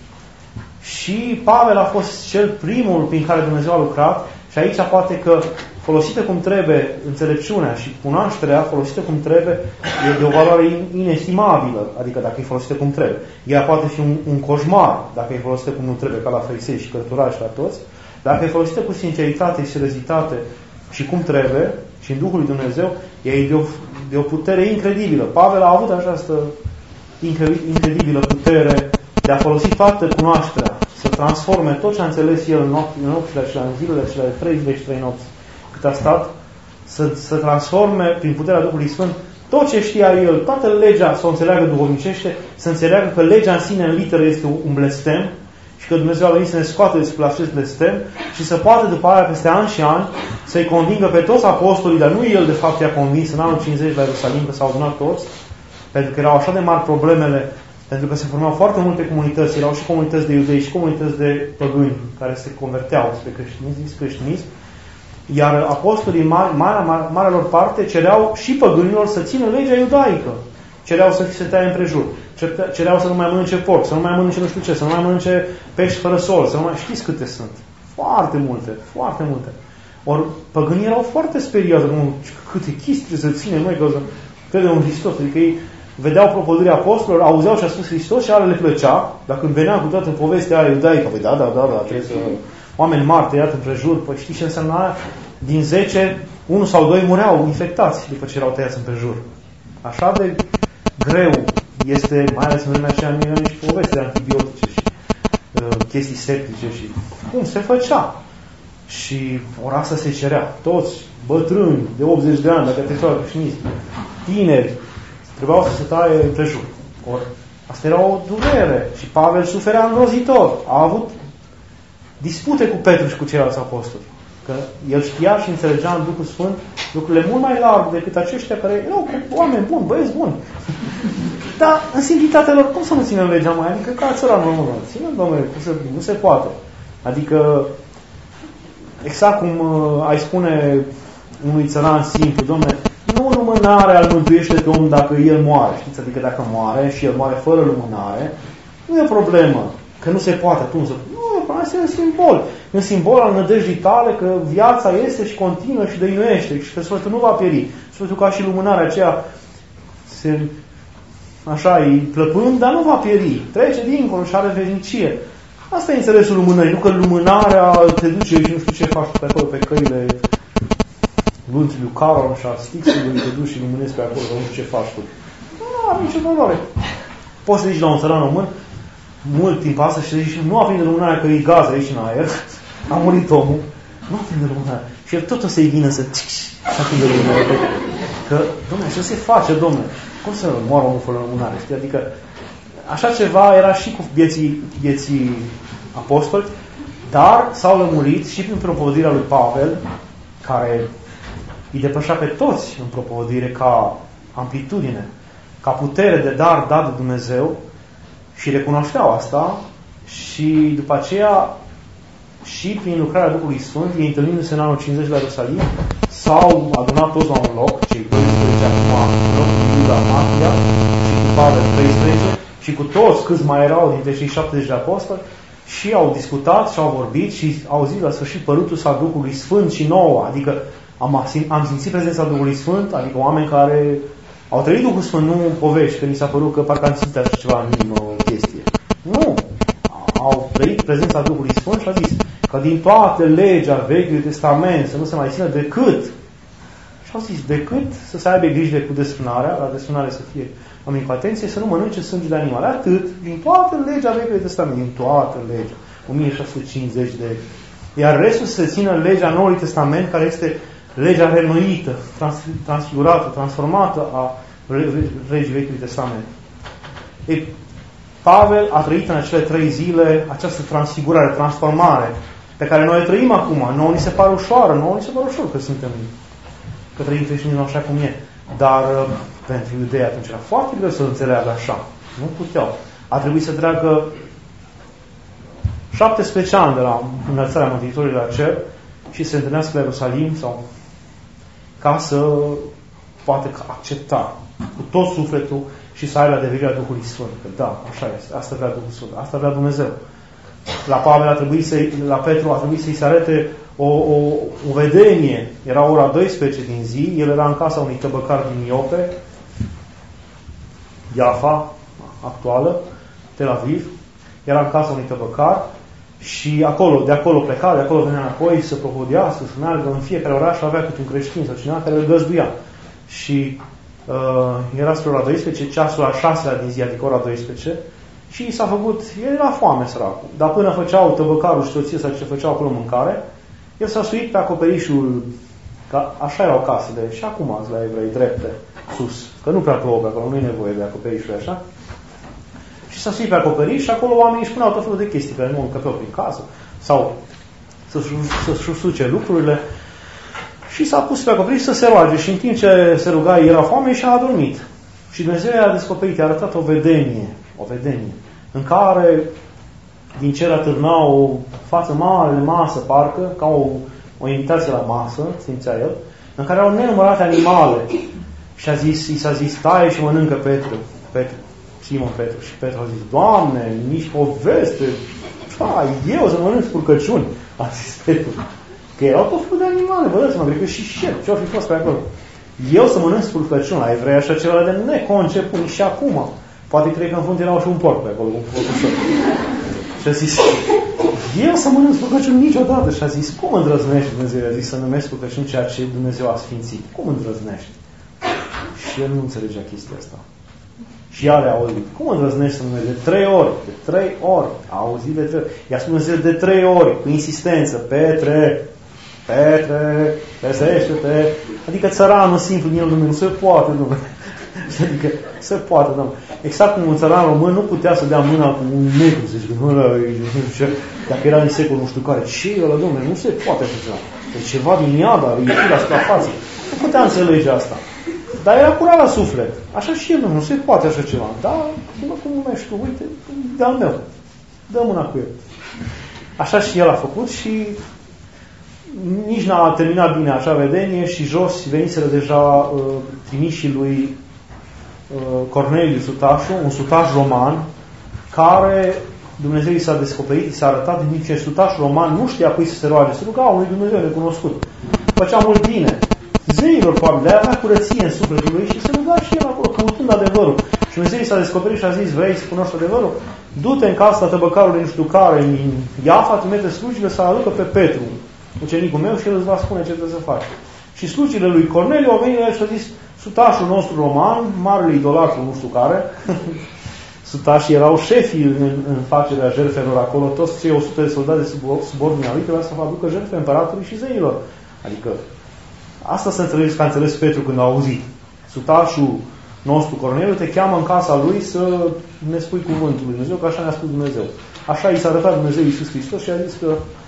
Și Pavel a fost cel primul prin care Dumnezeu a lucrat și aici poate că folosită cum trebuie înțelepciunea și cunoașterea folosită cum trebuie e de o valoare inestimabilă, adică dacă e folosită cum trebuie. Ea poate fi un coșmar dacă e folosită cum nu trebuie, ca la farisei și cărturari și la toți. Dacă e folosită cu sinceritate și seriozitate și cum trebuie și în Duhul lui Dumnezeu, ea e de o putere incredibilă. Pavel a avut această incredibilă putere de a folosi toată cunoașterea, să transforme tot ce a înțeles el în nopțile acelea, în zilele acelea de 33 nopți cât a stat, să transforme prin puterea Duhului Sfânt tot ce știa el, toată legea să o înțeleagă duhovnicește, să înțeleagă că legea în sine, în literă, este un blestem și că Dumnezeu a venit să ne scoată despre acest blestem și să poată după aia, peste ani și ani, să-i convingă pe toți apostolii, dar nu el de fapt i-a convins în anul 50 la Ierusalim, că s-au adunat toți, pentru că erau așa de mari problemele, pentru că se formau foarte multe comunități, erau și comunități de iudei și comunități de păgâni care se converteau spre creștinism, iar apostolii, marea lor parte, cereau și păgânilor să țină legea iudaică. Cereau să se taie împrejur. Cereau să nu mai mănânce porc, să nu mai mănânce nu știu ce, să nu mai mănânce pești fără sol, să nu mai... Știți câte sunt? Foarte multe, foarte multe. Ori păgânii erau foarte speriați, câte chestii trebuie să ținem noi, că credem în Hristos. Adică ei vedeau propovăduirea apostolilor, auzeau ce a spus Hristos și alea le plăcea. Dacă îmi venea cu toată în povestea aia iudaică, păi da, trebuie să... Oameni mari tăiat împrejur, păi știi ce înseamnă aia? Din 10, 1 sau 2 mureau infectați după ce erau tăiați împrejur. Așa de greu este, mai ales în vremea aceea, nu era nici poveste de antibiotice și chestii septice și cum se făcea. Și ora asta se cerea. Toți bătrâni de 80 de ani, dacă te soară creștinism, tineri, trebuiau să se taie împrejur. Ori asta era o durere și Pavel suferea îngrozitor. A avut dispute cu Petru și cu ceilalți apostoli. Că el știa și înțelegea în Duhul Sfânt lucrurile mult mai larg decât aceștia care erau oameni buni, băieți buni. Dar în simplitatea lor, cum să nu ținem legea mai? Adică ca țăranul român. Ținem, domnule, nu se poate. Adică exact cum ai spune unui țăran simplu, domnule, nu lumânarea îl mântuiește pe om dacă el moare. Știți? Adică dacă moare și el moare fără lumânare, nu e o problemă. Că nu se poate. Nu, asta e un simbol. E un simbol al nădejdii tale că viața este și continuă și dăinuiește și că sufletul nu va pieri. Sufletul ca și lumânarea aceea așa, e plăpând, dar nu va pieri. Trece dincolo și are veșnicie. Asta e înțelesul lumânării. Nu că lumânarea te duce și nu știu ce faci pe acolo, pe căile lunții lui Carol și a Stixului, te duci și luminezi pe acolo, nu știu ce faci tu. Nu are nicio valoare. Poți să zici la un țăran român, mult timp asta și zici, nu aprinde lumânarea că e gaz aici în aer, a murit omul, nu aprinde lumânarea. Și el tot o să-i vină să aprinde lumânarea. Că, dom'le, ce se face, dom'le? Cum să moară omul fără lumânare? Știi? Adică, așa ceva era și cu vieții apostoli, dar s-au lămurit și prin propovădirea lui Pavel, care îi depășea pe toți în propovădire ca amplitudine, ca putere de dar dat de Dumnezeu și recunoșteau asta și după aceea și prin lucrarea Duhului Sfânt, ei întâlnindu-se în anul 50 la Ierusalim, s-au adunat toți la un loc, cei 12 acum, în locul lui Iuda Matia și cu Pavel 13 și cu toți câți mai erau dintre cei 70 de apostoli și au discutat și au vorbit și au zis la sfârșit părutul a Duhului Sfânt și nouă, adică am simțit prezența Duhului Sfânt, adică oameni care au trăit Duhul Sfânt, nu povești, că mi s-a părut că parcă am simțit așa ceva în chestie. Nu! Au trăit prezența Duhului Sfânt și a zis că din toată legea Vechiului Testament să nu se mai țină decât, și au zis, decât să se aibă grijă cu desfrânarea, la desfrânare să fie oameni cu atenție, să nu mănânce sânge de animale. Atât, din toată legea Vechiului Testament, din toată legea, 1650 de legi. Iar restul se țină legea Noului Testament, care este legea reînnoită, transfigurată, transformată a legii Vechiului Testament. Ei, Pavel a trăit în acele 3 zile această transfigurare, transformare, pe care noi o trăim acum. Nouă ni se pare ușoară, nouă ni se pare ușor că trăim creștinismul așa cum e. Dar pentru iudei atunci era foarte greu să înțeleagă așa. Nu puteau. A trebuit să treacă 17 ani de la înălțarea Mântuitorului la cer și se întâlnească la Ierusalim sau ca să poate accepta cu tot sufletul și să ai la devenirea Duhului Sfânt. Că da, așa este. Asta vrea Duhul Sfânt. Asta vrea Dumnezeu. La Pavel la Petru a trebuit să-i se arate o vedenie. Era ora 12 din zi, el era în casa unui tăbăcar din Iope, Iafa, actuală, Tel Aviv, era în casa unui tăbăcar și de acolo pleca, de acolo venea înapoi să propovădească, să meargă în fiecare oraș, avea câte un creștin sau cineva care îl găzduia. Și era spre ora 12, ceasul al 6-lea din zi, adică ora 12, și s-a făcut, el era foame săracul, dar până făceau tăbăcarul și soția sau ce făceau acolo mâncare, el s-a suit pe acoperișul, ca așa erau casele, și acum azi la evrei drepte, sus, că nu prea plouă pe acolo, nu e nevoie de acoperișul așa. Și s-a suit pe acoperiș și acolo oamenii își puneau tot felul de chestii care nu încăpeau prin casă, sau să-și usuce lucrurile. Și s-a pus pe acoperiș să se roage și în timp ce se ruga, era foame și a adormit. Și Dumnezeu i-a descoperit, i-a arătat o vedenie, în care din cer atârna o față mare de masă, parcă, ca o invitație la masă, simțea el, în care erau nenumărate animale. Și i s-a zis, taie și mănâncă Simon Petru. Și Petru a zis, Doamne, nici poveste, eu să mănânc spurcăciuni, a zis Petru. Că erau tot felul de animale, vă dați seama, cred că și șerpi, ce-au fi fost pe acolo. Eu să mănânc spurcăciuni, la evrei așa ceva de neconceput, nici și acum. Poate cred că în fund erau și un porc pe acolo, un porcușor. Și a zis, eu să mănânc spurcăciuni niciodată. Și a zis, cum îndrăznești, Dumnezeu? A zis să numesc spurcăciuni ceea ce Dumnezeu a sfințit. Cum îndrăznești? Și el nu înțelegea chestia asta. Și ea le-a auzit. Cum îndrăznești să numesc? De 3 ori. De 3 ori. A auzit de 3 ori. I-a spus Dumnezeu de 3 ori, cu insistență. Petre, găsește-te. Adică țăranul simplu din el, Dumnezeu, nu se poate, Dumnezeu. Adică se poate, Dumnezeu. Exact cum un țăran român nu putea să dea mâna cu un negru, să zică, dacă era în secolul nu știu care, ce ăla, Dumnezeu, nu se poate așa ceva. Deci ceva din iada, ieșit la suprafață. Nu putea înțelege asta. Dar era curat la suflet. Așa și el, nu se poate așa ceva. Dar, cum numești tu, uite, de-al meu. Dă mâna cu el. Așa și el a făcut și nici n-a terminat bine acea vedenie și jos veniseră deja trimișii lui Corneliu sutașul, un sutaș roman, care Dumnezeu i s-a descoperit, i s-a arătat, din ce sutaș roman nu știa cui să se roage, se ruga unui Dumnezeu necunoscut. Făcea mult bine. Zeilor, probabil, le avea curăție în sufletul lui și se ruga și el acolo, căutând adevărul. Și Dumnezeu i s-a descoperit și a zis, vrei să cunoști adevărul? Du-te în casa tăbăcarului nu știu care, în Iafa, trimite slujile să aducă pe Petru, ucenicul meu, și el îți va spune ce trebuie să faci. Și slujile lui Corneliu au venit și a zis, sutașul nostru roman, marele idolatru, nu știu care, sutașii erau șefii în facerea jertfelor acolo, toți cei 100 de soldați de sub ordinea lui trebuia să aducă jertfe împăratului și zeilor. Adică, asta să înțelegeți că a înțeles Petru când a auzit. Sutașul nostru, Corneliu, te cheamă în casa lui să ne spui cuvântul lui Dumnezeu, că așa ne-a spus Dumnezeu. Așa i s-a arătat Dumnezeu Iisus Hristos și a zis că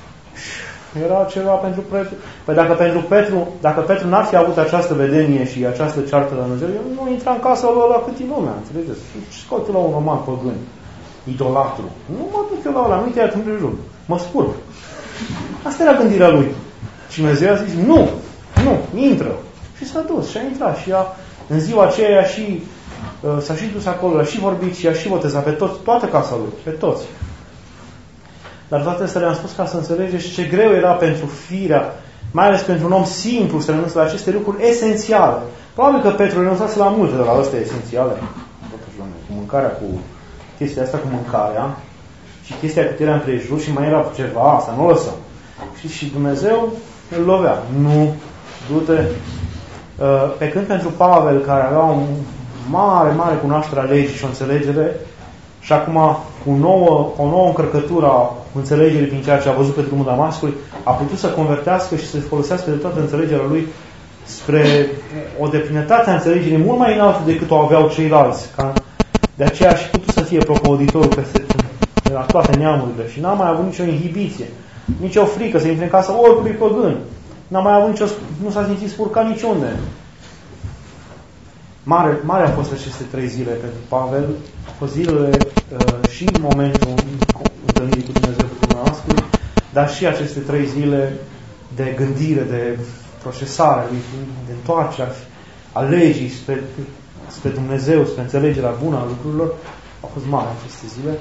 era ceva pentru Petru. Păi dacă Petru n-ar fi avut această vedenie și această ceartă la Dumnezeu, el nu intra în casa lui la cât lumea, înțelegeți? Scoate la un roman păgân, idolatru. Nu mă duc eu la ăla, nu te ia împrejur. Mă spurg. Asta era gândirea lui. Și Dumnezeu a zis, nu, intră. Și s-a dus și a intrat și în ziua aceea și s-a și dus acolo, a și vorbit și a și botezat pe toți, toată casa lui, pe toți. Dar toate astea le-am spus ca să înțelegeți ce greu era pentru firea, mai ales pentru un om simplu să renunțe la aceste lucruri esențiale. Probabil că Petru renunțase la multe de la astea esențiale. Cu mâncarea, cu chestia asta cu mâncarea și chestia cu tăierea împrejur și mai era ceva, asta nu o lăsăm. Și Dumnezeu îl lovea. Nu, du-te. Pe când pentru Pavel, care avea o mare cunoaștere a legii și o înțelegere, și acum cu o nouă încărcătură a înțelegerii prin ceea ce a văzut pe drumul Damascului, a putut să convertească și să folosească de toată înțelegerea lui spre o deplinătate a înțelegerii mult mai înaltă decât o aveau ceilalți. De aceea a și putut să fie propovăditorul peste la toate neamurile și n-a mai avut nicio inhibiție, nicio frică să intre în casa oricului păgân. Nu s-a simțit spurcat niciunde. Mare a fost aceste 3 zile pentru Pavel. A fost zilele și în momentul întâlnirii cu Dumnezeu pe Damascului, dar și aceste 3 zile de gândire, de procesare, de întoarcere a legii spre Dumnezeu, spre înțelegerea bună a lucrurilor. Au fost mari aceste zile.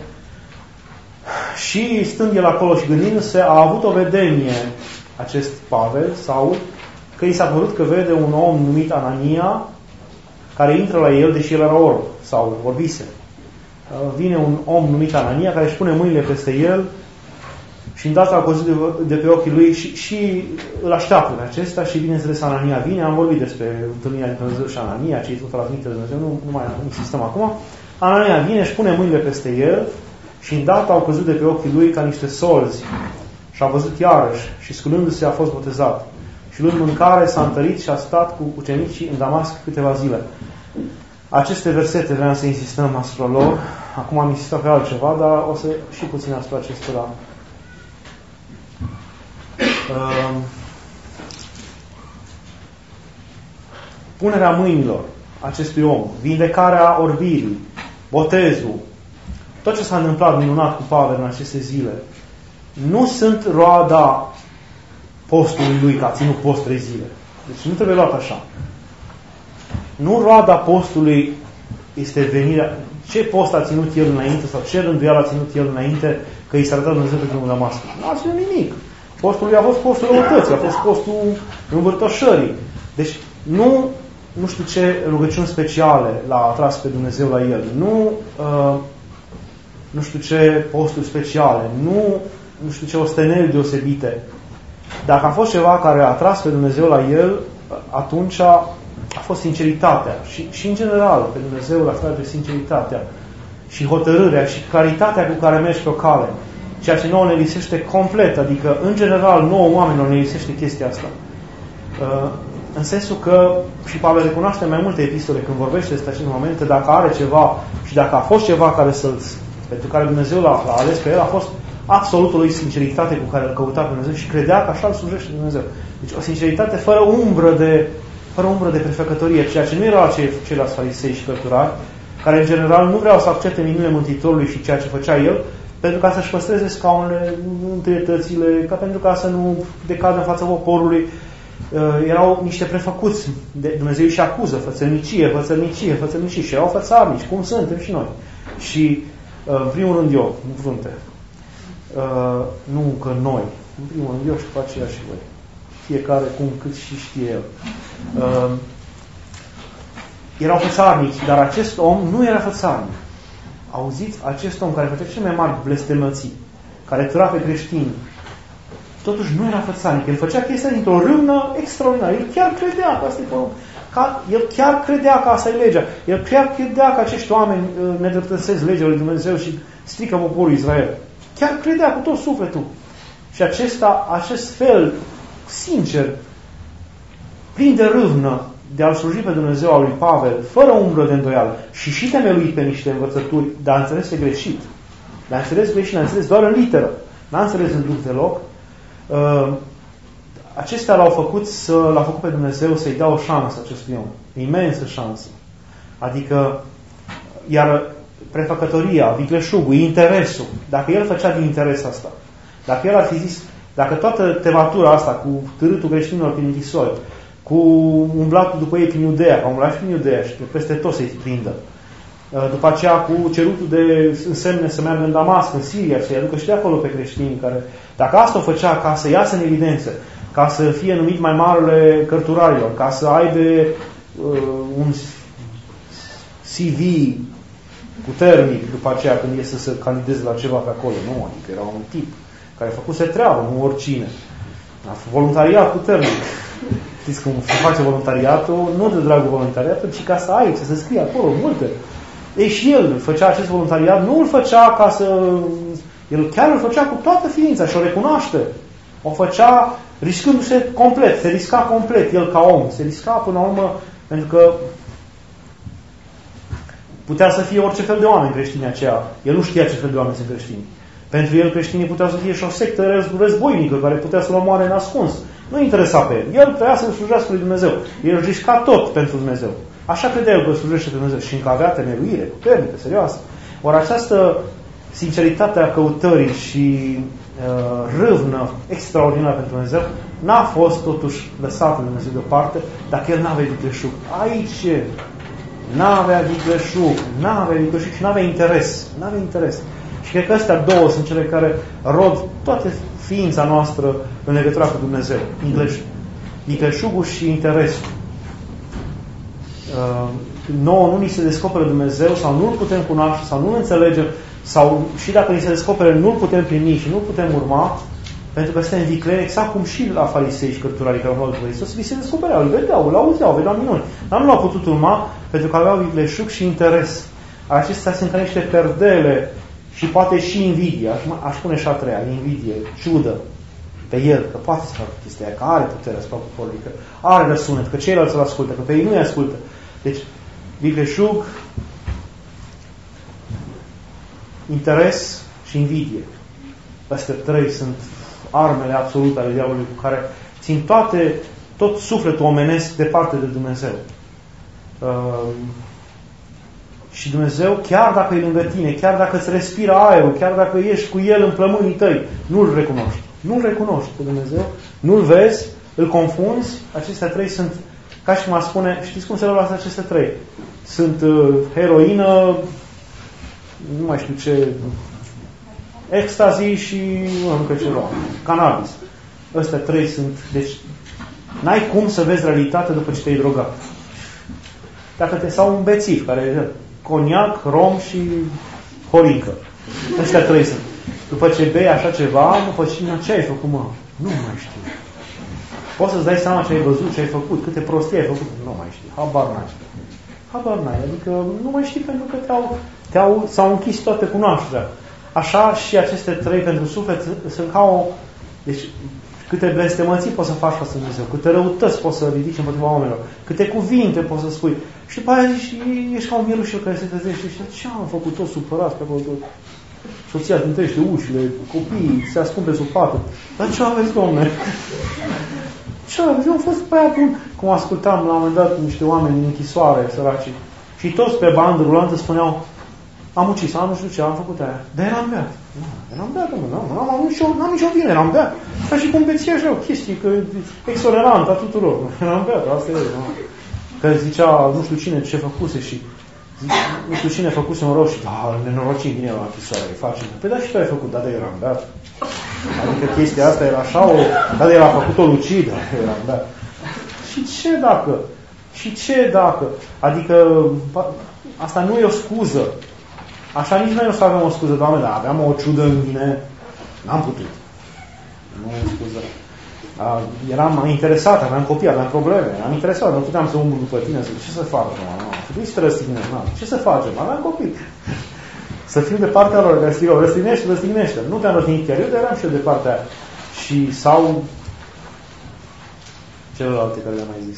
Și stând el acolo și gândindu-se, a avut o vedenie acest Pavel, Saul, că i s-a părut că vede un om numit Anania, care intră la el, deși el era orb, sau vorbise. Vine un om numit Anania, care își pune mâinile peste el și îndată a căzut de pe ochii lui și îl așteaptă pe acesta și bineînțeles Anania vine. Am vorbit despre întâlnirea dintre Dumnezeu și Anania, cei tot transmite de Dumnezeu, nu mai insistăm acum. Anania vine, își pune mâinile peste el și îndată au căzut de pe ochii lui ca niște solzi și a văzut iarăși și sculându-se a fost botezat. Și luând mâncare s-a întărit și a stat cu ucenicii în Damasc câteva zile. Aceste versete vreau să insistăm asupra lor. Acum am insistat pe altceva, dar o să și puțin asupra acestora. Punerea mâinilor acestui om, vindecarea orbirii, botezul, tot ce s-a întâmplat minunat cu Pavel în aceste zile, nu sunt roada postului lui, că a ținut post 3 zile. Deci nu trebuie luat așa. Nu roada postului este venirea. Ce post a ținut el înainte sau ce rânduială a ținut el înainte că i s-a arătat Dumnezeu pe drumul Damascului? Nu a ținut nimic. Postul lui a fost postul răutății, a fost postul învârtoșării. Deci nu știu ce rugăciuni speciale l-a atras pe Dumnezeu la el. Nu știu ce posturi speciale. Nu știu ce osteneli deosebite. Dacă a fost ceva care a atras pe Dumnezeu la el, atunci a fost sinceritatea. Și în general, pe Dumnezeu îl atrage sinceritatea și hotărârea și claritatea cu care mergi pe o cale. Ceea ce nouă ne lipsește complet. Adică, în general, nouă oamenilor ne lipsește chestia asta. În sensul că, și Pavel recunoaște mai multe epistole când vorbește despre aceste momente, dacă are ceva și dacă a fost ceva pentru care Dumnezeu l-a ales pe el, a fost absolutul lui sinceritate cu care îl căuta pe Dumnezeu și credea că așa îl slujește Dumnezeu. Deci o sinceritate fără umbră de prefăcătorie, ceea ce nu era ceilalți farisei și cărturari, care în general nu vreau să accepte minunile Mântuitorului și ceea ce făcea el, pentru ca să-și păstreze scaunele, întâietățile, pentru ca să nu decadă în fața poporului. Erau niște prefăcuți. Dumnezeu și acuză, fățărnicie, și erau fățarnici, cum suntem și noi. Și, în primul rând eu, în frunte, nu că noi, în primul rând eu și după aceea și voi. Fiecare cum cât și știe el. Erau fățarnici, dar acest om nu era fățarnic. Auziți? Acest om care făcea cele mai mari blestemății, care tăra pe creștini, totuși nu era fățarnic. El făcea chestia dintr-o râvnă extraordinară. El chiar credea că asta e poruncă. El chiar credea că asta e legea. El chiar credea că acești oameni nedreptățesc legea lui Dumnezeu și strică poporul Israel. Chiar credea cu tot sufletul. Și acest fel, sincer, plin de râvnă, de a-L sluji pe Dumnezeu al lui Pavel, fără umbră de îndoială, și temeluit pe niște învățături, dar a înțeles greșit. L-a înțeles doar în literă. N-a înțeles în duh deloc. Acestea l-a făcut pe Dumnezeu să-i dea o șansă acestui om. Imensă șansă. Adică, iar prefăcătoria, vicleșugul, interesul, dacă el făcea din interes asta, dacă el ar fi zis, dacă toată tematura asta cu târâtul creștinilor prin închisori, cu umblatul după ei prin Iudea, că umblat și prin Iudea și peste tot să-i prindă, după aceea cu cerutul de însemne să meargă în Damasc, în Siria, să-i aducă și de acolo pe creștini care, dacă asta o făcea ca să iasă în evidență, ca să fie numit mai marele cărturarilor, ca să aibă un CV puternic după aceea când iese să candideze la ceva pe acolo. Nu, adică era un tip care făcuse treabă, nu oricine. Voluntariat puternic. Știți cum se face voluntariatul, nu de dragul voluntariatului, ci ca să ai, să se scrie acolo multe. Ei, și el făcea acest voluntariat, nu îl făcea ca să... El chiar îl făcea cu toată ființa și o recunoaște. O făcea riscându-se complet, se risca complet el ca om, se risca până la urmă, pentru că putea să fie orice fel de oameni creștini aceea. El nu știa ce fel de oameni sunt creștini. Pentru el creștinii puteau să fie și o sectă războinică care putea să-l omoare în ascuns. Nu interesa pe el. El trebuia să-l slujească lui Dumnezeu. El își risca tot pentru Dumnezeu. Așa credea el că slujește pe Dumnezeu și încă avea temeluire puternică, serioasă. Ori această sinceritate a căutării și râvnă extraordinară pentru Dumnezeu n-a fost totuși lăsată de Dumnezeu deoparte dacă el n-avea vicleșug. Aici n-avea vicleșug și n-avea interes. N-avea interes. Și cred că astea două sunt cele care rod toată ființa noastră în legătura cu Dumnezeu. Vicleșugul și interesul. Nouă nu ni se descoperă Dumnezeu sau nu-L putem cunoaște sau nu-L înțelegem sau și dacă ni se descoperă nu-L putem primi și nu-L putem urma pentru că suntem vicleni, exact cum și la farisei și cărturarii care au luat după Iisus, vi se descopereau, îl vedeau, îl auzeau, vedeau minuni. Dar nu l-au putut urma pentru că aveau vicleșug și interes. Acestea sunt ca niște perdele și poate și invidia, aș spune și a treia, invidie, ciudă pe el, că poate să facă chestia aia, că are puterea asupra poporului, că are răsunet, că ceilalți îl ascultă, că pe ei nu îi ascultă. Deci, vicleșug, interes și invidie. Astea trei sunt armele absolute ale diavolului cu care țin tot sufletul omenesc departe de Dumnezeu. Și Dumnezeu, chiar dacă e lângă tine, chiar dacă îți respiră aerul, chiar dacă ești cu El în plămânii tăi, nu-L recunoști. Nu-L recunoști pe Dumnezeu, nu-L vezi, îl confunzi. Acestea trei sunt, ca și cum ar spune, știți cum se luează aceste trei? Sunt heroină, nu mai știu ce, ecstasy și încă ceva, cannabis. Astea trei sunt, deci n-ai cum să vezi realitatea după ce te-ai drogat. Dacă sau un bețiv, care coniac, rom și horică. Astea trei sunt. După ce bei așa ceva, după ce ai făcut, mă? Nu mai știu. Poți să-ți dai seama ce ai văzut, ce ai făcut, câte prostii ai făcut. Nu mai știu. Habar n-ai. Adică nu mai știi pentru că s-au închis toate cunoașterea. Așa și aceste trei pentru suflet sunt ca o... Deci, câte blestemății poți să faci față Dumnezeu, câte răutăți poți să ridici împotriva oamenilor, câte cuvinte poți să spui. Și după aia ești ca un mielușel care se trezește și ce am făcut tot supărat pe acolo tot. Soția dintește ușile, copiii se ascund pe sub pat. Dar ce aveți, Dom'le? Ce aveți? Eu am fost pe aia cum ascultam la un moment dat niște oameni în închisoare, săracii. Și toți pe bandă rulantă spuneau am ucis, am nu știu ce, am făcut aia. Dar eram beat. Eram beat, n-am nicio vină, eram beat. Ca și cum beții așa, o chestie, că exonerant a tuturor. Eram beat, asta e. Că zicea, nu știu cine, ce făcuse și nu știu cine făcuse un rău și nenorocit din el la închisoare, facem. Păi da, și tu ai făcut, da, eram beat. Adică chestia asta era așa, dar el a făcut-o lucidă, eram beat. Și ce dacă? Adică asta nu e o scuză. Așa nici noi nu o să avem o scuză, Doamne, dar aveam o ciudă în mine, n-am putut. Nu o scuză. Eram interesat, aveam copii, aveam probleme, eram interesat, nu puteam să umblu după tine, să zic, ce să fac? Trebuie să te răstignești, ce să facem? Aveam copii. Să fiu de partea lor, care strigau, răstignește. Nu te-am răstignit chiar eu, dar eram și eu de partea aia. Și sau celelalte care le-am mai zis.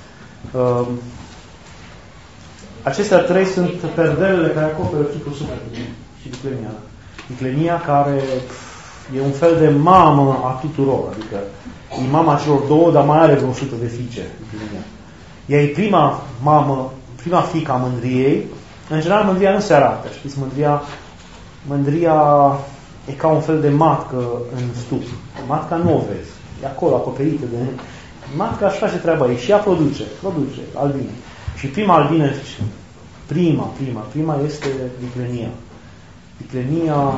Acestea trei sunt perdelele care acoperă chipul sufletului și viclenia. Viclenia care e un fel de mamă a tuturor, adică e mama celor două, dar mai are vreo 100 de fiice. Viclenia. Ea e prima mamă, prima fiică a mândriei. În general, mândria nu se arată. Știți, mândria e ca un fel de matcă în stup. Matca nu o vezi. E acolo, acoperită de... Matca așa face treaba ei și ea produce albine. Și prima albină, prima este viclenia. Viclenia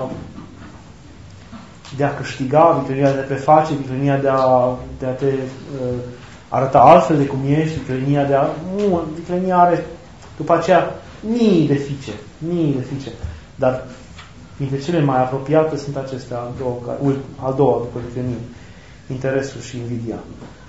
de a câștiga, viclenia de a te preface, viclenia de a te arăta altfel de cum ești, viclenia de a... Viclenia are după aceea mii de fiice. Dar dintre cele mai apropiate sunt acestea a doua după viclenie. Interesul și invidia.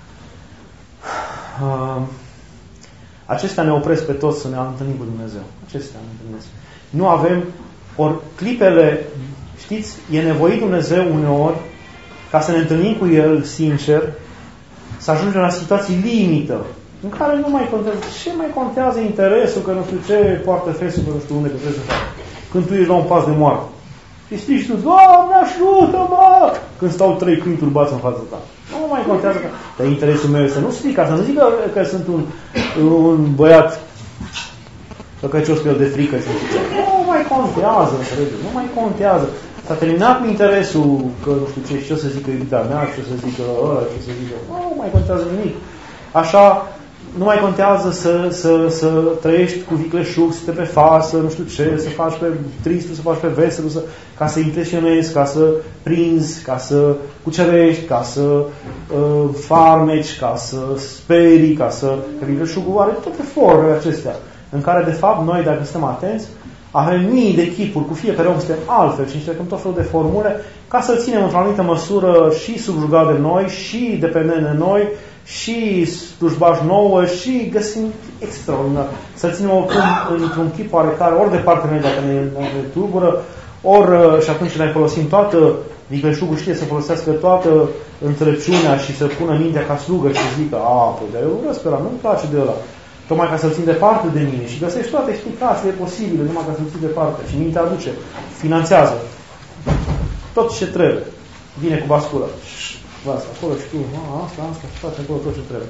Acestea ne opresc pe toți să ne întâlnim cu Dumnezeu. Acestea ne întâlnesc. Nu avem, ori clipele, știți, e nevoit Dumnezeu uneori ca să ne întâlnim cu El sincer, să ajungem la situații limită, în care nu mai contează. Ce mai contează interesul, că nu știu ce poartă fesul, că nu știu unde, că trebuie să fac. Când tu ești la un pas de moarte. Și strigi tu, Doamne, ajută-mă! Când stau 3 câini turbați în fața ta. Nu mai contează că... Dar interesul meu este să nu stric, să nu zic că sunt un băiat căcăcios pe el de frică. Nu mai contează, înțelegeți? Nu mai contează. S-a terminat cu interesul că nu știu ce, și ce o să zică iubita mea, ce o să zică ăla, ce o să zică... Nu mai contează nimic. Așa, nu mai contează să trăiești cu vicleșug, să te prefaci, să nu știu ce, să faci pe tristul, să faci pe veselul, ca să impresionezi, ca să prinzi, ca să cucerești, ca să farmeci, ca să sperii, că vicleșugul are toate formele acestea, în care, de fapt, noi, dacă suntem atenți, avem mii de chipuri, cu fiecare om suntem altfel și încercăm tot felul de formule ca să-l ținem într-o anumită măsură și subjugat de noi, și dependent de noi, și slujbași nouă, și găsim extraordinar. Să-l ținem oricum într-un chip oarecare, ori de partea mea dacă ne tulbură, ori și atunci ne folosim toată, vicleșugul știe să folosească toată înțelepciunea și să pună mintea ca slugă și să zică, păi, dar eu urăsc pe ăla, nu-mi place de ăla. Tocmai ca să-l țin departe de mine și găsești toate explicațiile posibile, numai ca să-l țin departe. Și mintea aduce, finanțează tot ce trebuie. Vine cu bascula. Asta, acolo și tu, asta, și face acolo tot ce trebuie.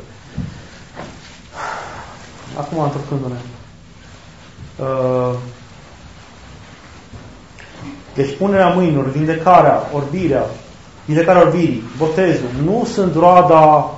Acum, întorcându-ne. Deci, punerea mâinilor, vindecarea orbirii, botezul, nu sunt roada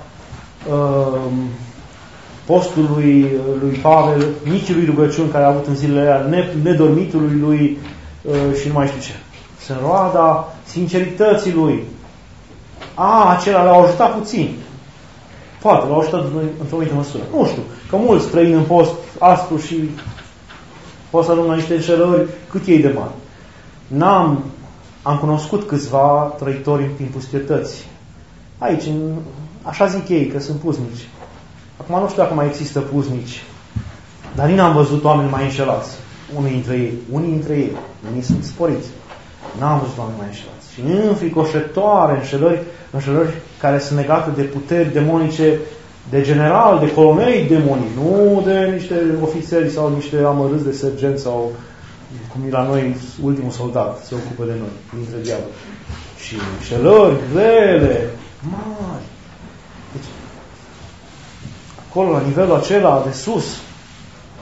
postului lui Pavel, nici lui rugăciuni care a avut în zilele alea, nedormitului lui și nu mai știu ce. Sunt roada sincerității lui. Acela l-a ajutat puțin. Poate l-a ajutat într-o anumită măsură. Nu știu, că mulți trăind în post aspru și poți să ajung la niște înșelări cât ei de mari. Am cunoscut câțiva trăitori în pustietăți. Aici, așa zic ei, că sunt puznici. Acum nu știu dacă mai există puznici, dar nici n-am văzut oameni mai înșelați. Unii dintre ei, unii sunt sporiți. N-am văzut oameni mai înșelați. Și înfricoșătoare înșelări care sunt legate de puteri demonice, de general, de colonei demonici, nu de niște ofițeri sau niște amărâți de sergenți sau, cum e la noi, ultimul soldat se ocupă de noi, dintre diavoli. Și înșelări grele, mari. Deci, acolo, la nivelul acela de sus,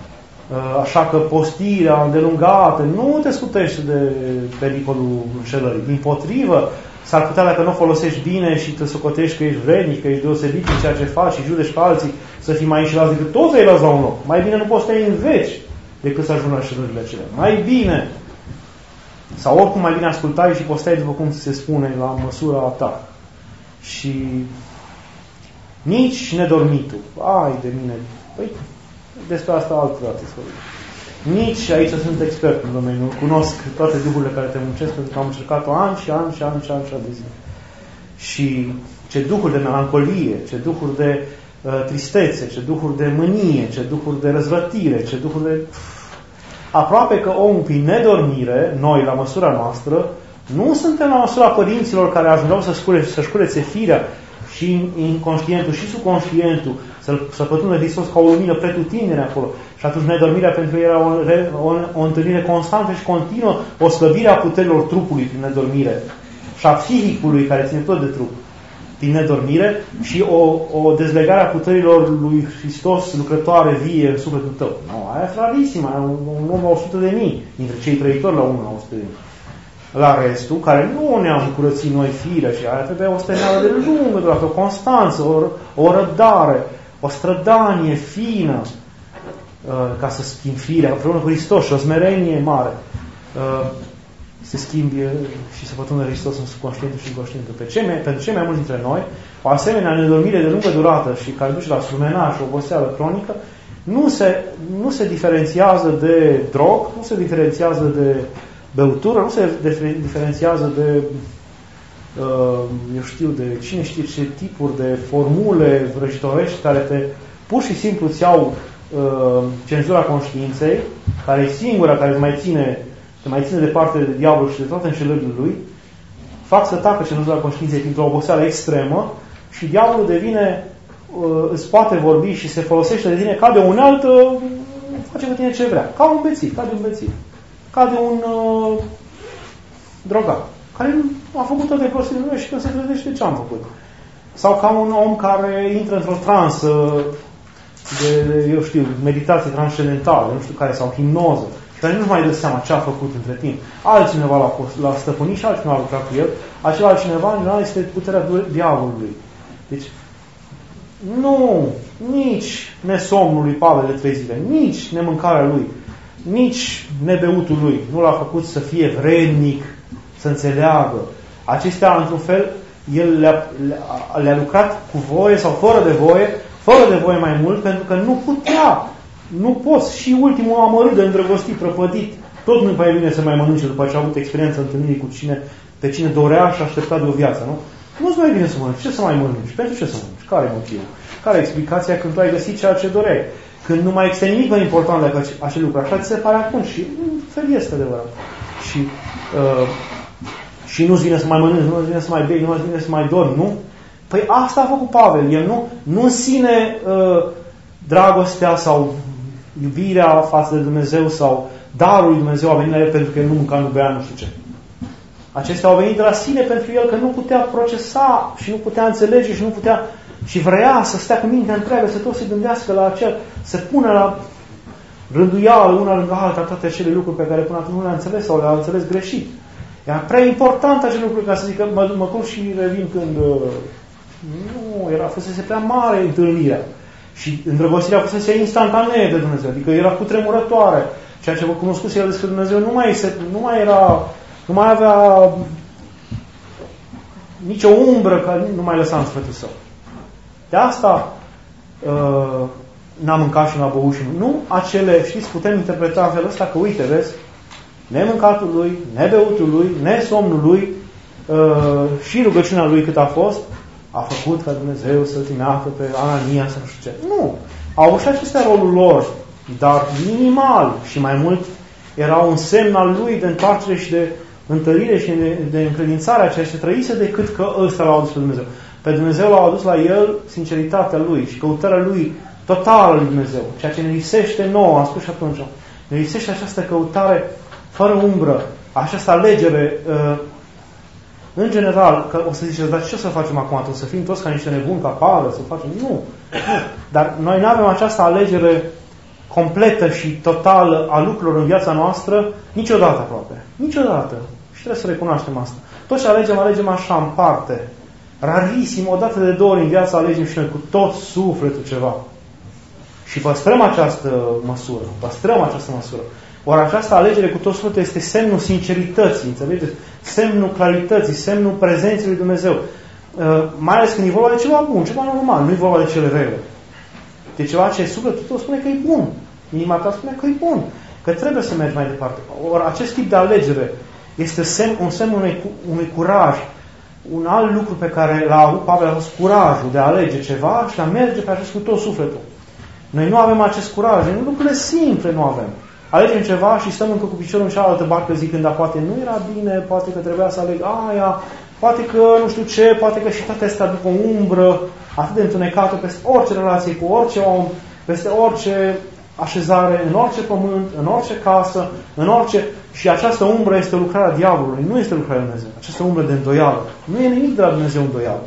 așa că postirea îndelungată nu te scutește de pericolul înșelării. Dimpotrivă, s-ar putea, dacă nu o folosești bine și te socotești că ești vrednic, că ești deosebit în ceea ce faci și judești pe alții, să fii mai înșelați decât toți ceilalți la un loc. Mai bine nu poți să în veci decât să ajungă la înșelările acelea. Mai bine. Sau oricum mai bine ascultai și postai după cum se spune, la măsura ta. Și nici nedormitul. Ai de mine. Păi, despre asta altă dată să vorbim. Nici, aici sunt expert în domeniu, cunosc toate duhurile care te muncesc, pentru că am încercat-o ani de zile. Și ce duhuri de melancolie, ce duhuri de tristețe, ce duhuri de mânie, ce duhuri de răzvrătire, ce duhuri de... Aproape că omul, prin nedormire, noi, la măsura noastră, nu suntem la măsura părinților care ajungeau să-și curețe firea și inconștientul și subconștientul, să pătrundă Hristos ca o lumină pretutindere acolo. Și atunci nedormirea pentru ei era o întâlnire constantă și continuă, o slăbire a puterilor trupului prin nedormire și a psihicului care ține tot de trup prin nedormire și o dezlegare a puterilor lui Hristos lucrătoare vie în sufletul tău. No, aia e rarisima, un om la 100.000 dintre cei trăitori la 1 la 100.000. La restul, care nu ne-am curățit noi firea și aia trebuie o stăneală de lungă, de o constanță, o răbdare, o strădanie fină ca să schimbi firea împreună cu Hristos și o smerenie mare se schimbi și să pătrundă Hristos în subconștientul și inconștientul. Pentru cei mai mulți dintre noi, o asemenea nedormire de lungă durată și care duce la surmenaj și oboseală cronică nu se diferențiază de drog, nu se diferențiază de băutură, nu se diferențiază de eu știu, de cine știe ce tipuri de formule vrăjitorești care pur și simplu îți iau cenzura conștiinței, care e singura care te mai ține departe de diavol și de toate înșelările lui, fac să tacă cenzura conștiinței printr-o oboseală extremă și diavolul devine, îți poate vorbi și se folosește de tine ca de unealtă, face cu tine ce vrea. Ca un bețiv, ca de un drogat, care a făcut toate prostiile lui și când se trezește ce am făcut. Sau ca un om care intră într-o transă de, eu știu, meditație transcendentală, nu știu care, sau hipnoză, și care nu-și mai dă seama ce a făcut între timp. Altcineva l-a stăpânit și altcineva a lucrat cu el. Acela altcineva, în general, este puterea diavolului. Deci, nu, nici nesomnul lui Pavel de 3 zile, nici nemâncarea lui, nici nebeutul lui nu l-a făcut să fie vrednic, să înțeleagă. Acestea, într-un fel, el le-a lucrat cu voie sau fără de voie mai mult, pentru că nu putea. Nu poți. Și ultimul amărât de îndrăgostit, prăpădit, tot nu-i mai bine să mai mănânce după ce a avut experiență întâlnirii cu pe cine dorea și aștepta de o viață, nu? Nu-ți mai bine să mănânci. Ce să mai mănânci? Pentru ce să mănânci? Care e motivul? Care e explicația când tu ai găsit ceea ce doreai? Când nu mai este nimic mai important decât acel lucru. Așa ți se pare atunci. Și în fel este adevărat. Și nu-ți vine să mai mănânci, nu-ți vine să mai bei, nu-ți vine să mai dormi, nu? Păi asta a făcut Pavel. El nu în sine dragostea sau iubirea față de Dumnezeu sau darul lui Dumnezeu a venit la el pentru că el nu mânca, nu bea, nu știu ce. Acestea au venit de la sine pentru el că nu putea procesa și nu putea înțelege și nu putea și vrea să stea cu mintea întreagă, să tot se gândească la acel, să pună la rânduială una lângă alta toate acele lucruri pe care până atunci nu le-a înțeles sau le-a înțeles greșit. Era prea important acele lucruri ca să zic că mă duc și revin când fusese prea mare întâlnirea. Și îndrăgostirea fusese instantanee de Dumnezeu. Adică era cutremurătoare. Ceea ce vă cunoscuse el despre Dumnezeu nu mai avea nicio umbră care nu mai lăsa în sfătul său. De asta n-am mâncat și n-am băut și nu acele, știți, putem interpreta în felul ăsta că, uite, vezi, nemâncatul lui, nebeutul lui, nesomnul lui și rugăciunea lui cât a fost, a făcut ca Dumnezeu să trimeată pe Anania să nu știu ce. Nu. Au avut și acestea rolul lor, dar minimal și mai mult era un semn al lui de întoarcere și de întărire și de încredințare a ceea ce trăise decât că ăsta l-a adus pe Dumnezeu. Pe Dumnezeu l-a adus la el sinceritatea lui și căutarea lui totală lui Dumnezeu. Ceea ce ne lipsește nouă, am spus și atunci. Ne lipsește această căutare fără umbră, această alegere în general, că o să ziceți, dar ce să facem acum? Să fim toți ca niște nebuni, ca Pavel, să facem? Nu. Dar noi nu avem această alegere completă și totală a lucrurilor în viața noastră, niciodată aproape. Niciodată. Și trebuie să recunoaștem asta. Tot ce alegem așa în parte. Rarisim, o dată de 2 ori în viață alegem și noi cu tot sufletul ceva. Și păstrăm această măsură. Ori această alegere cu tot sufletul este semnul sincerității, înțelegeți? Semnul clarității, semnul prezenței lui Dumnezeu. Mai ales când e vorba de ceva bun, ceva normal, nu e vorba de cele rele. De ceva ce sufletul tău spune că e bun. Inima ta spune că e bun. Că trebuie să mergi mai departe. Ori acest tip de alegere este un semn unui curaj. Un alt lucru pe care l-a avut Pavel a fost curajul de a alege ceva și a merge pe acest cu tot sufletul. Noi nu avem acest curaj. În lucrurile simple nu avem. Alegem ceva și stăm încă cu piciorul în cealaltă barcă zicând, dar poate nu era bine, poate că trebuia să aleg aia, poate că nu știu ce, poate că și toate astea după o umbră atât de întunecată peste orice relație cu orice om, peste orice așezare, în orice pământ, în orice casă, în orice... Și această umbră este lucrarea diavolului, nu este lucrarea lui Dumnezeu. Această umbră de îndoială. Nu e nimic de la Dumnezeu îndoială.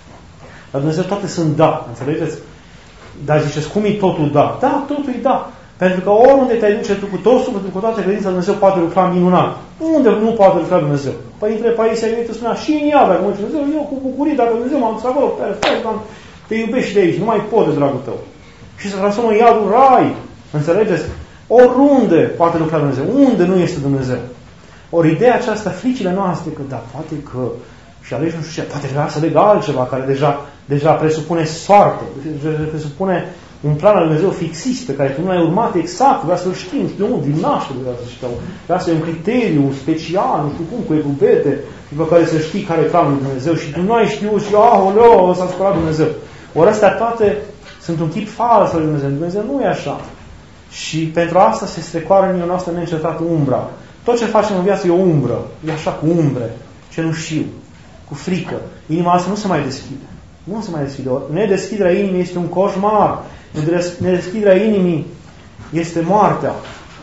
La Dumnezeu toate sunt da, înțelegeți? Dar ziceți, cum e totul da? Da, totul e da. Pentru că oriunde te duce tu cu tot sufletul, cu toată credința, Dumnezeu poate lucra minunat. Unde nu poate lucra Dumnezeu? Părintele Paisia Ioită spunea, și în iad, dacă mă zice Dumnezeu, eu cu bucurie, dacă Dumnezeu m-am dus acolo, perfect, te iubești de aici, nu mai pot de dragul tău. Și să transformă în iadul rai. Înțelegeți? Oriunde poate lucra Dumnezeu. Unde nu este Dumnezeu? Ori ideea aceasta, fricile noastre, că da, poate că și alegi nu știu ce, poate vrea să aleg altceva care deja presupune soarte, presupune un plan al Dumnezeu fixist pe care tu nu l-ai urmat exact, vrea să-l știi, nu știu unde, din naștere vrea să ai un criteriu special, nu știu cum, cu ebrubete, după care să știi care e planul lui Dumnezeu și tu nu ai știut și aoleo, s-a scurat Dumnezeu. Ori astea toate sunt un tip fals al lui Dumnezeu. Dumnezeu nu e așa. Și pentru asta se strecoară în inima noastră neîncetat umbra. Tot ce facem în viață e o umbră. E așa cu umbre, cenușiu, cu frică. Inima asta nu se mai deschide. Nu se mai deschide. Nedeschiderea inimii este un coșmar. Nedeschiderea inimii este moartea.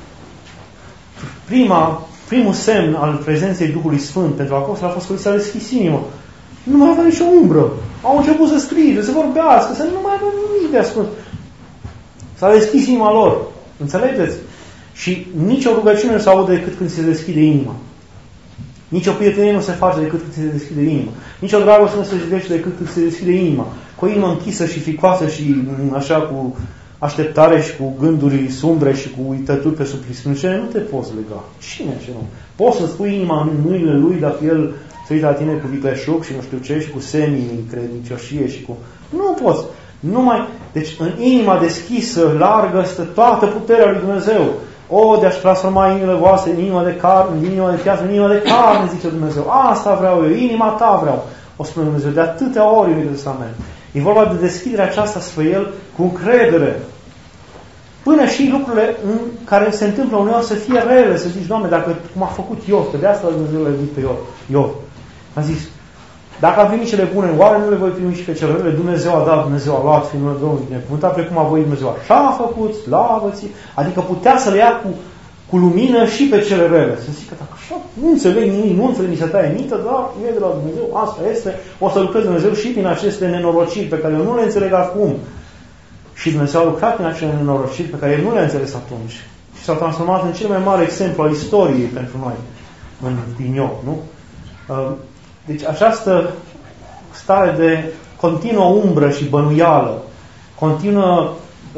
Primul semn al prezenței Duhului Sfânt pentru apostol a fost că s-a deschis inima. Nu mai avea nicio umbră. Au început să strige, să vorbească, să nu mai avea nimic de ascuns. S-a deschis inima lor. Înțelegeți? Și nicio rugăciune nu se aude decât când se deschide inima. Nicio prietenie nu se face decât când se deschide inima. Nicio dragoste nu se zidește decât când se deschide inima. Cu o inimă închisă și fricoasă și așa cu așteptare și cu gânduri sumbre și cu uitături pe suplicințe, nu te poți lega. Cine ce nu? Poți să-ți pui inima în mâinile lui dacă el se uită la tine cu vipeșug și nu știu ce și cu semi-credincioșie și cu... Nu poți. Deci în inima deschisă, largă, stă toată puterea lui Dumnezeu. De a-și transforma inimile voastre în inima de carne, în inima de piatră, în inima de carne, zice Dumnezeu. Asta vreau eu, inima ta vreau, o spune Dumnezeu, de atâtea ori în Vechiul Testament. E vorba de deschiderea aceasta spre El cu încredere. Până și lucrurile în care se întâmplă uneori să fie rele, să zici, Doamne, dacă cum a făcut Iov, că de asta Dumnezeu l-a iubit pe Iov. A zis, dacă am primit cele bune, oare nu le voi primi și pe cele rele? Dumnezeu a dat, Dumnezeu a luat, fiul Domnului binecuvântat, precum a voit Dumnezeu. Așa a făcut, slavă-ți. Adică putea să le ia cu lumină și pe cele rele. Să zică, dacă așa, nu înțeleg nimic, nu înțeleg, mi se taie nită, dar e de la Dumnezeu, asta este, o să lucrez Dumnezeu și prin aceste nenorociri pe care eu nu le înțeleg acum. Și Dumnezeu a lucrat prin acele nenorociri pe care el nu le-a înțeles atunci. Și s-au transformat în cel mai mare exemplu al istoriei pentru noi, din Iov, nu? Deci această stare de continuă umbră și bănuială, continuă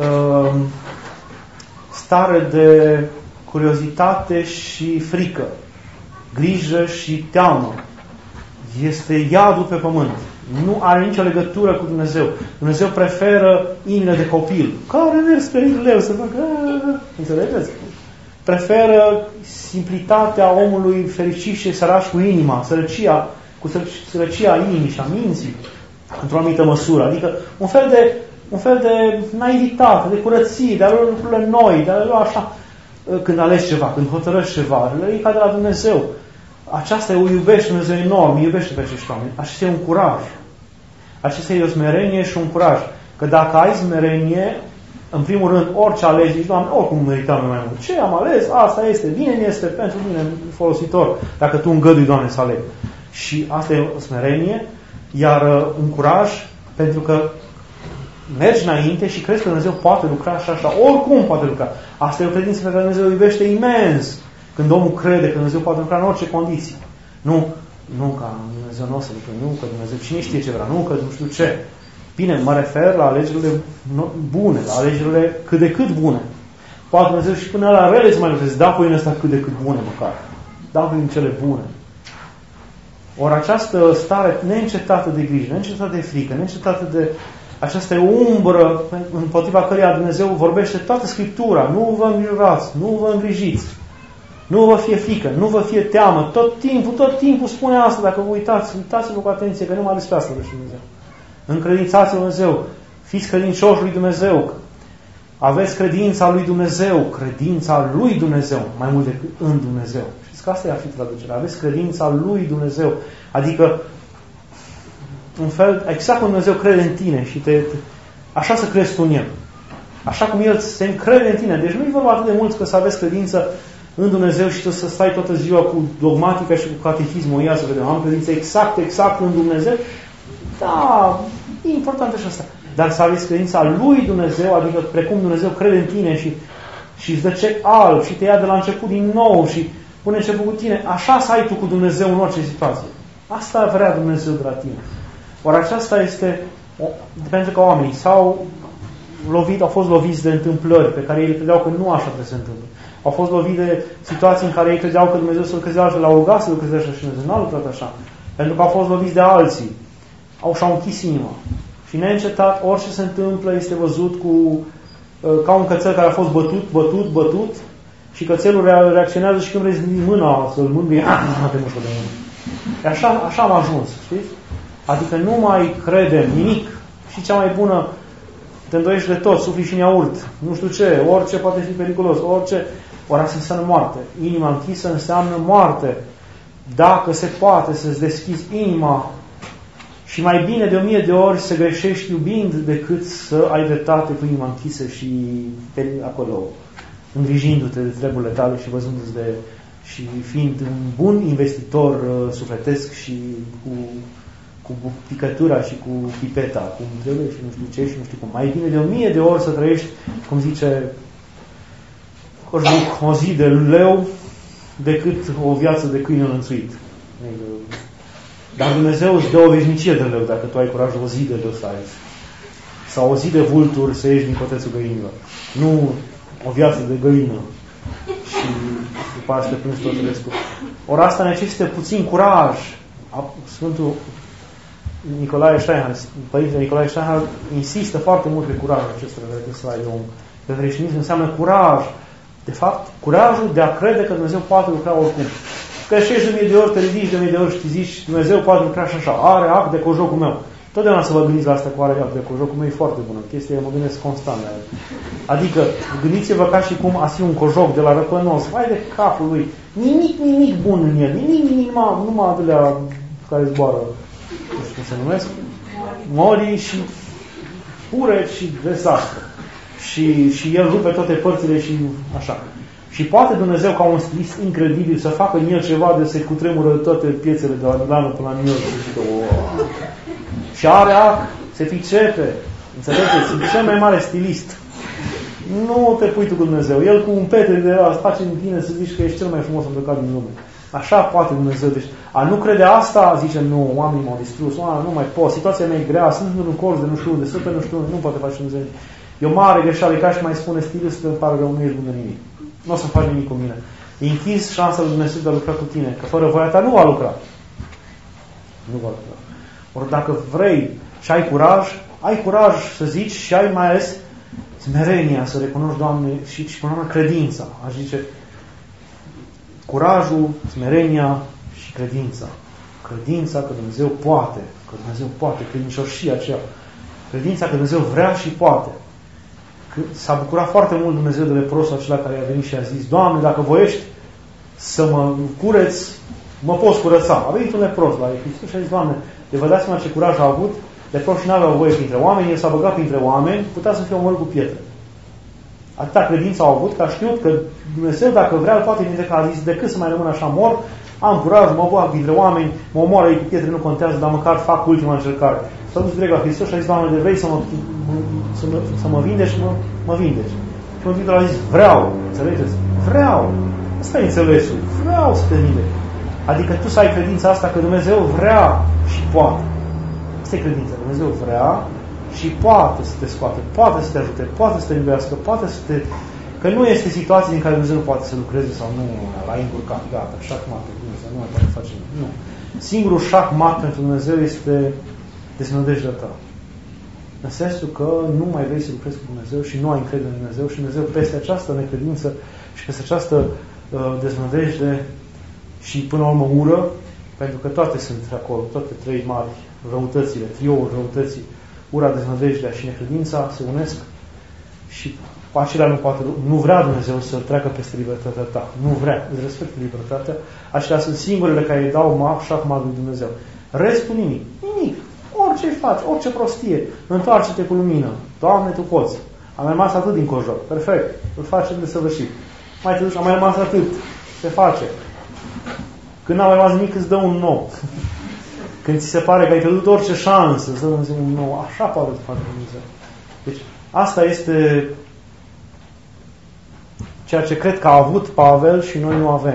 stare de curiozitate și frică, grijă și teamă, este iadul pe pământ. Nu are nicio legătură cu Dumnezeu. Dumnezeu preferă inimile de copil, care merg spre leu să facă... Înțelegeți? Preferă simplitatea omului fericit și săraș cu inima, sărăcia inimii și a minții, într-o anumită măsură. Adică un fel de naivitate, de curăție, de a lua lucrurile noi, de a lua așa, când alegi ceva, când hotărăști ceva, e ca de la Dumnezeu. Aceasta o iubește Dumnezeu enorm, îi iubește pe acești oameni. Acesta e un curaj. Acesta e o smerenie și un curaj. Că dacă ai smerenie, în primul rând, orice alegi, zici, Doamne, oricum meritam mai mult. Ce am ales? Asta este, bine mi este, pentru mine folositor. Dacă tu îngădui, Doamne, să aleg. Și asta e o smerenie, iar un curaj, pentru că mergi înainte și crezi că Dumnezeu poate lucra și așa. Oricum poate lucra. Asta e o credință pe care Dumnezeu o iubește imens. Când omul crede că Dumnezeu poate lucra în orice condiții. Nu că Dumnezeu nu o să lucre, nu că Dumnezeu cine știe ce vrea, nu că nu știu ce. Bine, mă refer la alegerile bune, la alegerile cât de cât bune. Poate Dumnezeu și până la rele să mai lucreze, da prin ăsta cât de cât bune măcar. Da prin cele bune. Ori această stare neîncetată de grijă, neîncetată de frică, neîncetată de această umbră împotriva căreia Dumnezeu vorbește toată Scriptura. Nu vă îngrijorați, nu vă îngrijiți, nu vă fie frică, nu vă fie teamă. Tot timpul spune asta. Dacă vă uitați-vă cu atenție, că numai despre asta vorbește Dumnezeu. Încredințați-vă Dumnezeu, fiți credincioși lui Dumnezeu, aveți credința lui Dumnezeu, credința lui Dumnezeu, mai mult decât în Dumnezeu. Știți că asta e a fi traducerea. Aveți credința lui Dumnezeu. Adică, în fel, exact cum Dumnezeu crede în tine și așa să crezi tu în El. Așa cum El se încrede în tine. Deci nu e vorba atât de mult că să aveți credință în Dumnezeu și tu să stai toată ziua cu dogmatica și cu catechismul. Ia să vedem, am credință exact în Dumnezeu. Da, e important și asta. Dar să aveți credința lui Dumnezeu, adică precum Dumnezeu crede în tine și îți dă cec alb și te ia de la început din nou și pune început cu tine. Așa să ai tu cu Dumnezeu în orice situație. Asta vrea Dumnezeu de la tine. Ori aceasta este, pentru că oamenii au fost loviți de întâmplări pe care ei credeau că nu așa trebuie să se întâmple. Au fost loviți de situații în care ei credeau că Dumnezeu să lucreze altfel, l-au rugat să lucreze așa și Dumnezeu nu a lucrat așa. Pentru că au fost loviți de alții. Și-au închis inima. Și neîncetat, orice se întâmplă este văzut ca un cățel care a fost bătut și cățelul reacționează și când vrei mâna să-l mângâie, nu te mușcă de mână. Așa am ajuns, știți? Adică nu mai credem nimic. Și cea mai bună, te îndoiești de tot, sufli și neaurt, nu știu ce, orice poate fi periculos, orice. Ori asta înseamnă moarte. Inima închisă înseamnă moarte. Dacă se poate să-ți deschizi inima și mai bine de 1000 de ori să greșești iubind decât să ai dreptate cu inima închisă și acolo îngrijindu-te de treburile tale și văzându-ți și fiind un bun investitor sufletesc și cu picătura și cu pipeta, cum trebuie și nu știu ce și nu știu cum. Mai bine de 1000 de ori să trăiești, cum zice o zi de leu decât o viață de câine înlănțuit. Dar Dumnezeu îți dă o veșnicie de leu dacă tu ai curajul o zi de leu să ai. Sau o zi de vulturi să ieși din cotețul găinilor. Nu o viață de găină. Și după aceea te plângi tot restul. Ori asta necesită puțin curaj. Sfântul Nicolae Steinhardt, Părintele Nicolae Steinhardt insistă foarte mult pe curajul acesta de să ai om. Că creștinism înseamnă curaj. De fapt, curajul de a crede că Dumnezeu poate lucra oricum. Creștești de 1000 de ori, te ridici de 1000 de ori și zici Dumnezeu poate lucra și așa. Are act de cojocul meu. Totdeauna să vă gândiți la asta cu are act de cojocul meu, e foarte bună. Chestia mă gândesc constant la el. Adică, gândiți-vă ca și cum a fi un cojoc de la răpănos. Vai de capul lui. Nimic bun în el. Nimic, numai adelea care zboară. Nu știu cum se numesc. Mori și pure și dezastru. Și el rupe toate părțile și așa. Și poate Dumnezeu, ca un stilist incredibil, să facă în el ceva de se cutremură toate piețele de la Milano până la New York. Și are ac, se pricepe. Înțelegeți? E cel mai mare stilist. Nu te pui tu cu Dumnezeu. El cu un petre de la face în tine să zici că ești cel mai frumos îmbrăcat din lume. Așa poate Dumnezeu. Deci, a nu crede asta, zice, nu, oamenii m-au distrus, nu mai pot, situația mea e grea, sunt în colț de nu știu unde, sunt pe nu știu unde, nu poate face Dumnezeu. E o mare greșeală, ca și mai spune stilistul, îmi pare rău, nu ești bun de nimic. Nu o să faci nimic cu mine. E închis șansa lui Dumnezeu de a lucra cu tine, că fără voia ta nu va lucra. Nu va lucra. Ori dacă vrei și ai curaj să zici și ai mai ales smerenia, să recunoști, Doamne, și până la urmă credința. Aș zice, curajul, smerenia și credința. Credința că Dumnezeu poate. Că Dumnezeu poate. Credincioșia aceea. Credința că Dumnezeu vrea și poate. S-a bucurat foarte mult Dumnezeu de leprosul acela care a venit și a zis, Doamne, dacă voiești să mă cureți, mă poți curăța. A venit un lepros la Hristos și a zis, Doamne, de vă dați seama ce curaj a avut? Leproșii nu aveau voie printre oameni, el s-a băgat printre oameni, putea să fie omorât cu pietre. Atâta credință au avut că a știut că Dumnezeu, dacă vrea, îl poate vindeca. A zis, decât să mai rămân așa mor, am curaj, mă bag dintre oameni, mă omoară ei cu pietre, nu contează, dar măcar fac ultima încercare. S-a dus direct la Hristos și a zis, Doamne, de vrei să mă vindești și mă vindești. Și Mântuitorul a zis, vreau, înțelegeți? Vreau. Asta e înțelesul. Vreau să te vindeci. Adică tu să ai credința asta că Dumnezeu vrea și poate. Asta e credința. Dumnezeu vrea și poate să te scoate, poate să te ajute, poate să te iubească, poate să te... Că nu este situație din care Dumnezeu nu poate să lucreze sau nu, l-a încurcat, gata, șahmat, Dumnezeu nu mai poate face nimic. Nu. Singurul șahmat pentru Dumnezeu este deznădejdea ta. În sensul că nu mai vrei să lucrezi cu Dumnezeu și nu ai încredere în Dumnezeu și Dumnezeu peste această necredință și peste această deznădejde și până la urmă ură, pentru că toate sunt acolo, toate trei mari răutățile, trioul răutății, ura, deznădejdea și necredința se unesc și cu acelea nu vrea Dumnezeu să treacă peste libertatea ta. Nu vrea, îți respectă libertatea. Acelea sunt singurele care îi dau șahmat lui Dumnezeu. Restul nimic. Nimic. Orice faci, orice prostie, întoarce-te cu lumină. Doamne, Tu poți. Am mai rămas atât din cojor. Perfect. Îl facem de săvârșit. Mai te duci, am mai rămas atât. Se face. Când n-a mai rămas nimic, îți dă un nou. Când ți se pare că ai pierdut orice șansă, îți dă un nou. Așa poate să facă Dumnezeu. Deci, asta este ceea ce cred că a avut Pavel și noi nu avem.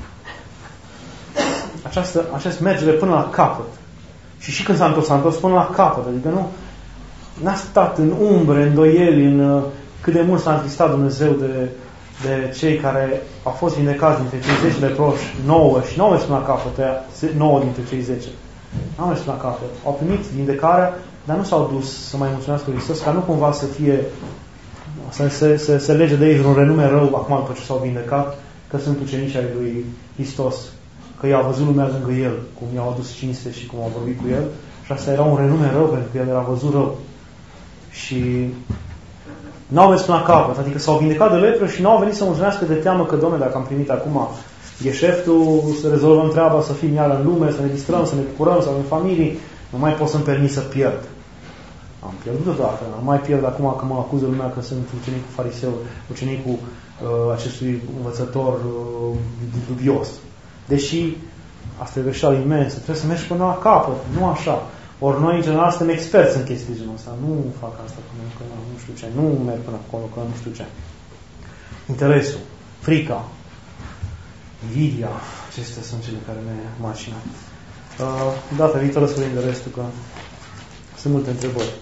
Acest mergere până la capăt. Și când s-a întors până la capăt. Adică nu n-a stat în umbre, îndoieli, în cât de mult s-a întristat Dumnezeu de cei care au fost vindecați dintre cei 10 leproși, 9 și nu au mers până la capăt, 9 dintre cei 10. Nu au mers până la capăt. Au primit vindecarea, dar nu s-au dus să mai mulțumească Hristos, ca nu cumva să fie să se lege de ei un renume rău acum după ce s-au vindecat, că sunt ucenici ai lui Hristos, că i-a văzut lumea lângă el, cum i-au adus cinste și cum au vorbit cu el, și asta era un renume rău, pentru că el era văzut rău. Și n-au mers până la capăt, adică s-au vindecat de lepră și n-au venit să mulțumească de teamă că, Doamne, dacă am primit acum gheșeftul, să rezolvăm treaba, să fim iară în lume, să ne distrăm, să ne bucurăm, să avem familii, nu mai pot să-mi permit să pierd. Am pierdut odată, nu mai pierd acum că mă acuză lumea că sunt ucenicul fariseu, ucenicul acestui învățător dubios. Deși asta e greșeală imensă, trebuie să mergi până la capăt, nu așa. Ori noi, în general, suntem experți în chestii genul ăsta. Nu fac asta că nu știu ce, nu merg până acolo că nu știu ce. Interesul, frica, invidia, acestea sunt cele care ne macină. Data viitoare să vedem de restul, că sunt multe întrebări.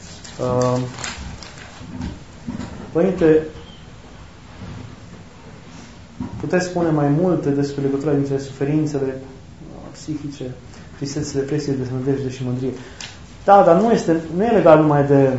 Părinte, puteți spune mai multe despre legătura dintre suferințele psihice, tristețe, depresie, deznădejde și mândrie? Da, dar nu e legat numai de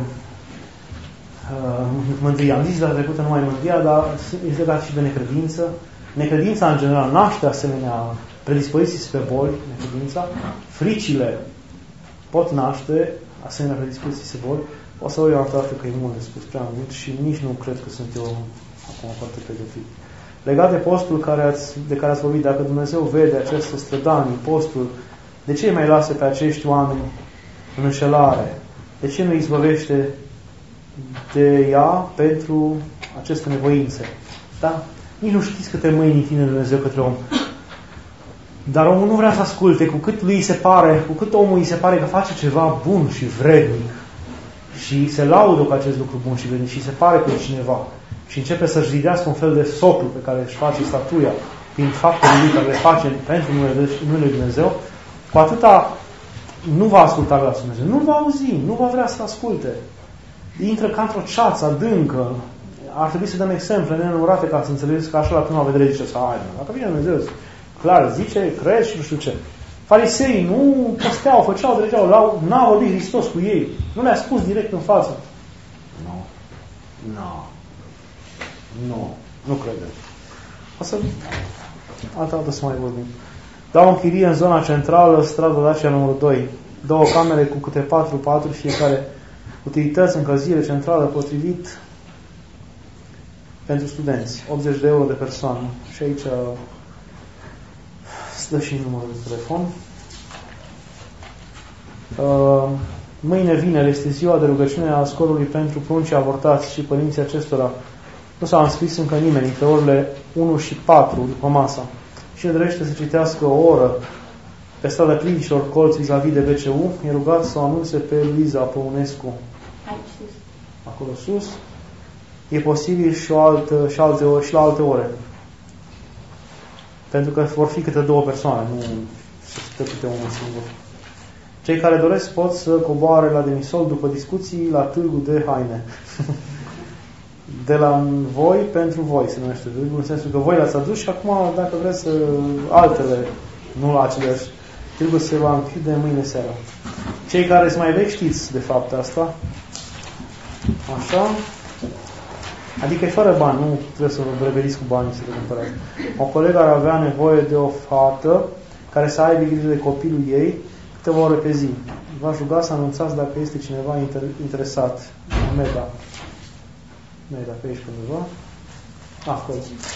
mândrie. Am zis data trecută numai mândria, dar este legat și de necredință. Necredința, în general, naște asemenea predispoziții spre boli, necredința. Fricile pot naște asemenea predispoziții spre boli. O să eu am dată că e mult de spus prea mult și nici nu cred că sunt eu acum foarte pregătit. Legat de postul de care ați vorbit, dacă Dumnezeu vede aceste strădanii, postul, de ce îi mai lasă pe acești oameni în înșelare? De ce nu îi izbăvește de ea pentru aceste nevoințe? Da? Nici nu știți câte mâini întinde Dumnezeu către om. Dar omul nu vrea să asculte, cu cât omul îi se pare că face ceva bun și vrednic și se laudă cu acest lucru bun și vrednic și se pare că e cineva și începe să-și zidească un fel de soclu pe care își face statuia prin faptele lui care le face pentru numele lui Dumnezeu, cu atâta nu va asculta glasul Dumnezeu, nu va auzi, nu va vrea să asculte. Intră ca într-o ceață adâncă. Ar trebui să dăm exemple nenumărate ca să înțelegeți că așa la prima vedere zice, dacă vine Dumnezeu, clar, zice, crezi și nu știu ce. Fariseii nu posteau, făceau, drăgeau, n-a vorbit Hristos cu ei. Nu le-a spus direct în față. Nu credeți. O să altă dată să mai vorbim. Dau în chirie în zona centrală, strada Dacia numărul 2. 2 camere cu câte 4 paturi, fiecare utilități, încălzire centrală potrivit pentru studenți. 80 de euro de persoană. Și aici stă și numărul de telefon. Mâine vineri este ziua de rugăciune a scorului pentru pruncii avortați și părinții acestora. Nu s-a înscris încă nimeni între orele 1 și 4 după masa. Cine dorește să citească o oră pe strada Clinicilor Colț vis-a-vis de BCU, e rugat să o anunțe pe Luiza Păunescu. Acolo sus. E posibil și la alte ore. Pentru că vor fi câte 2 persoane, nu se stă câte unul singur. Cei care doresc pot să coboare la demisol după discuții la Târgu de Haine. De la voi pentru voi se numește târgul, în sensul că voi l-ați adus și acum, dacă vreți altele, nu la aceleași, târgul se va închide mâine seara. Cei care sunt mai vechi știți de fapt asta. Așa. Adică e fără bani, nu trebuie să vă reveliți cu banii să le cumpărați. O colegă ar avea nevoie de o fată care să aibă grijă de copilul ei câteva ore pe zi. V-aș ruga să anunțați dacă este cineva interesat. Meda, pe aici undeva. Acolo.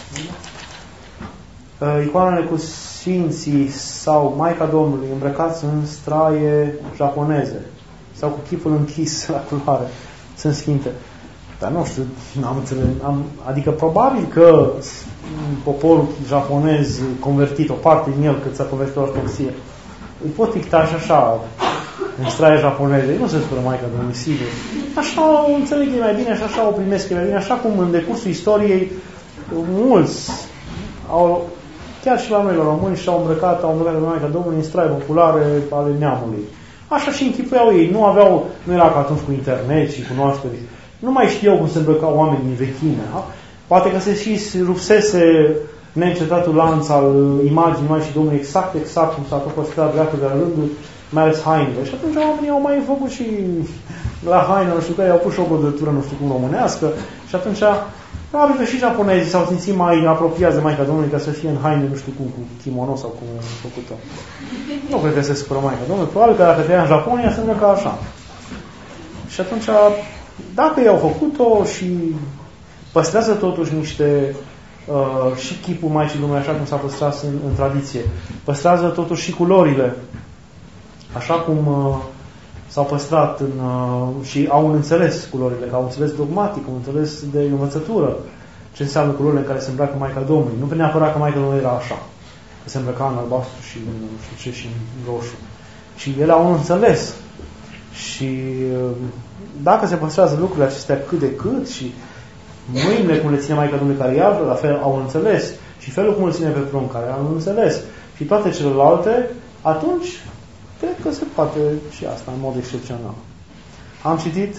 Icoanele cu Sfinții sau Maica Domnului îmbrăcați în straie japoneze sau cu chipul închis la culoare sunt sfinte. Dar nu știu, n-am înțeles. Adică probabil că poporul japonez convertit, o parte din el, cât s-a convertit la ortodoxie, îi pot picta și așa în straie japoneze. Nu se spune Maica Domnului, sigur. Așa o înțeleg ei mai bine și așa o primesc ei mai bine. Așa cum în decursul istoriei mulți au, chiar și la noi la români, și au îmbrăcat pe Maica Domnului în straie populare ale neamului. Așa și închipuiau ei. Nu era ca atunci cu internet și cunoaștere. Nu mai știau cum se îmbrăcau oamenii din vechime. Da? Poate că se și rupsese neîncetatul lanț al imaginii Maicii Domnului exact cum s-a făcut starea dreaptă de la rândul, mai ales hainele. Și atunci oamenii au mai făcut și la haină, nu știu care, au pus și o bordătură, nu știu cum, românească. Și atunci, probabil că și japonezii s-au simțit mai apropiați de Maica Domnului ca să fie în haine, nu știu cum, cu kimono sau cum a făcut-o. Nu cred că se supără Maica Domnului. Probabil că dacă te ia în Japonia, se îmbrăca așa. Și atunci, dacă i-au făcut-o și păstrează totuși niște și chipul Maicii Domnului așa cum s-a păstrat în tradiție, păstrează totuși și culorile așa cum s-au păstrat și au un înțeles culorile, că au un înțeles dogmatic, un înțeles de învățătură, ce înseamnă culorile în care se îmbracă Maica Domnului. Nu neapărat că Maica Domnului era așa, că se îmbrăca în albastru și și în roșu, ci ele au un înțeles. Și dacă se păstrează lucrurile acestea cât de cât și mâinile cum le ține Maica Domnului care iară, la fel au înțeles, și felul cum îl ține pe prunc care au înțeles, și toate celelalte, atunci cred că se poate și asta în mod excepțional. Am citit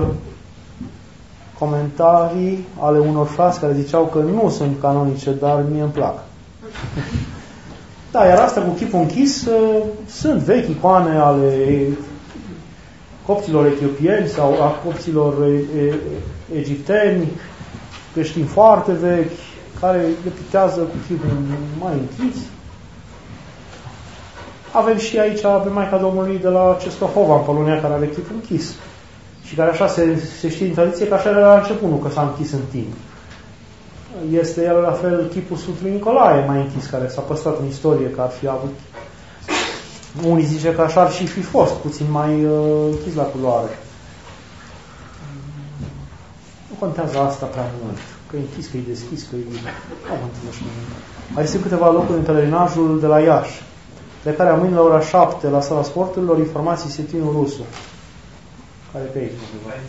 comentarii ale unor frați care ziceau că nu sunt canonice, dar mie îmi plac. Da, iar asta cu chipul închis sunt vechi icoane ale copților etiopieni sau a copților egipteni, creștini foarte vechi, care le pictează cu chipul mai închis. Avem și aici pe Maica Domnului de la Czestochowa, în Polonia, care are chipul închis. Și care așa se știe din tradiție că așa era la început, nu că s-a închis în timp. Este el la fel chipul Sfântului Nicolae mai închis, care s-a păstrat în istorie, că ar fi avut. Unii zice că așa ar și fi fost, puțin mai închis la culoare. Nu contează asta prea mult. Că e închis, că e deschis, că e... Mai sunt câteva locuri în pelerinajul de la Iași. Plecarea mâine la ora 7 la sala sporturilor, informații Setinul Rusu. Care pe aici?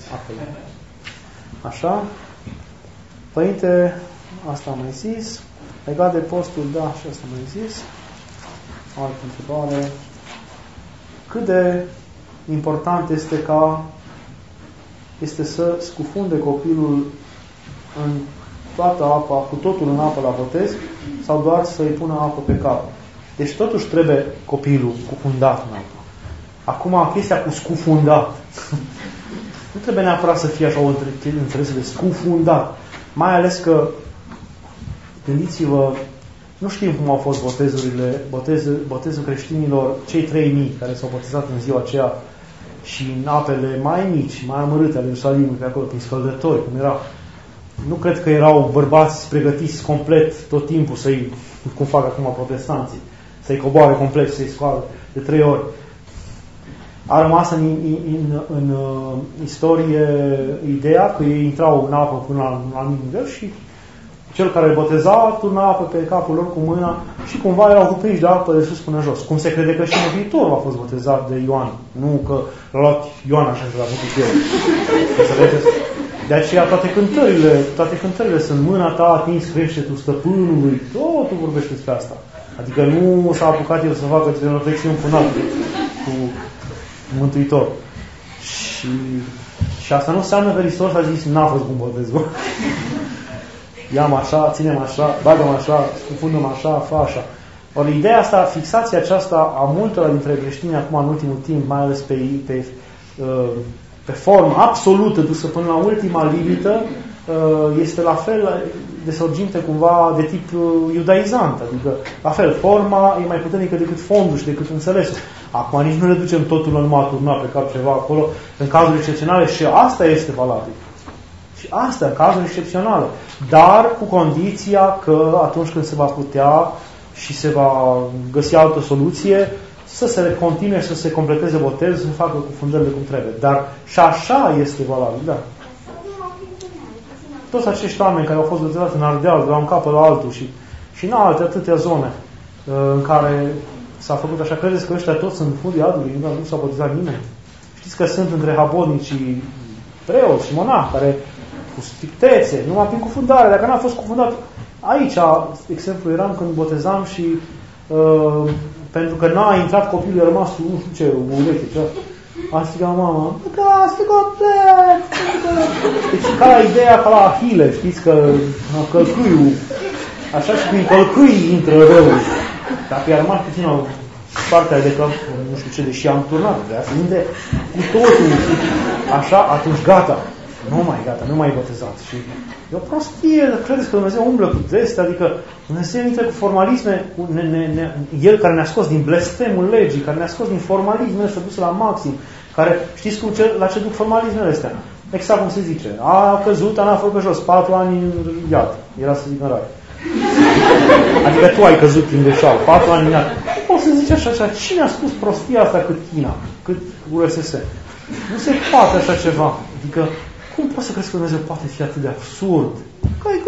Așa. Părinte, asta am mai zis. Legat de postul, da, și asta am mai zis. Altă întrebare. Cât de important este să scufunde copilul în toată apa, cu totul în apă la botez, sau doar să-i pună apă pe cap? Deci totuși trebuie copilul scufundat în apă. Acum, chestia cu scufundat. Nu trebuie neapărat să fie așa o înțeles de scufundat. Mai ales că, gândiți-vă, nu știm cum au fost botezul creștinilor, cei 3000 care s-au botezat în ziua aceea și în apele mai mici, mai amărâte ale Ierusalimului, pe acolo, prin scăldători, cum era. Nu cred că erau bărbați pregătiți complet tot timpul să-i, cum fac acum protestanții, să-i coboare complet, să-i scoală de 3 ori. A rămas în istorie ideea că ei intrau în apă până la un anumit nivel și Cel care îl boteza turna apă pe capul lor cu mâna și cumva erau cuprinși de apă de sus până jos. Cum se crede că și Mântuitorul a fost botezat de Ioan. Nu că l-a luat Ioan așa și l-a făcut el. Înțelegeți? De aceea toate cântările sunt mâna ta atins creștetul stăpânului. Totul vorbește despre asta. Adică nu s-a apucat el să facă reflexiuni cu Mântuitor. Și asta nu înseamnă că Hristos a zis, n-a fost bun botezul. Ia-mă așa, ținem așa, bagă-mă așa, scufundă-mă așa, fă așa. Ori ideea asta, fixația aceasta a multora dintre creștini acum în ultimul timp, mai ales pe formă absolută, dusă până la ultima limită, este la fel de sorginte cumva de tip iudaizant. Adică, la fel, forma e mai puternică decât fondul și decât înțelesul. Acum nici nu le ducem totul la numai a turna pe cap ceva acolo, în cazuri excepționale, și asta este valabil. Și asta, în cazuri excepționale. Dar cu condiția că atunci când se va putea și se va găsi altă soluție, să se continue, să se completeze botezul, să se facă cufundările cum trebuie. Dar și așa este valabil, da. Toți acești oameni care au fost botezați în Ardeal, de la un capăt la altul și în alte atâtea zone în care s-a făcut așa, credeți că ăștia toți sunt furii adului, nu s-a botezat nimeni? Știți că sunt între habodnicii preoți și monahi care cu strictețe, numai prin cufundare, dacă n-a fost cufundat. Aici, de exemplu, eram când botezam și pentru că n-a intrat copilul, a rămas cu nu știu ce, o ureche, ceva. A strigat mama, că a strigat plec! Deci ca la ideea ca la Ahile, știți că călcâiul, așa și prin călcâi intră răul. Dacă i-a rămas puțin o partea de că, nu știu ce, deși am turnat, vrea să intre cu totul, așa, atunci gata. Nu mai gata, nu mai e botezat. Și e o prostie, credeți că Dumnezeu umblă cu deste, adică Dumnezeu intră cu formalisme, El care ne-a scos din blestemul legii, care ne-a scos din formalismele ăsta duse la maxim, care, știți la ce duc formalismele astea? Exact cum se zice. A căzut, n-a fost pe jos, 4 ani în iad. Era să zic în rai. Adică tu ai căzut prin greșeală, 4 ani în iad. O să zici așa, cine a spus prostia asta cât China, cât URSS? Nu se poate așa ceva. Adică, cum poți să crezi că Dumnezeu poate fi atât de absurd? Că ai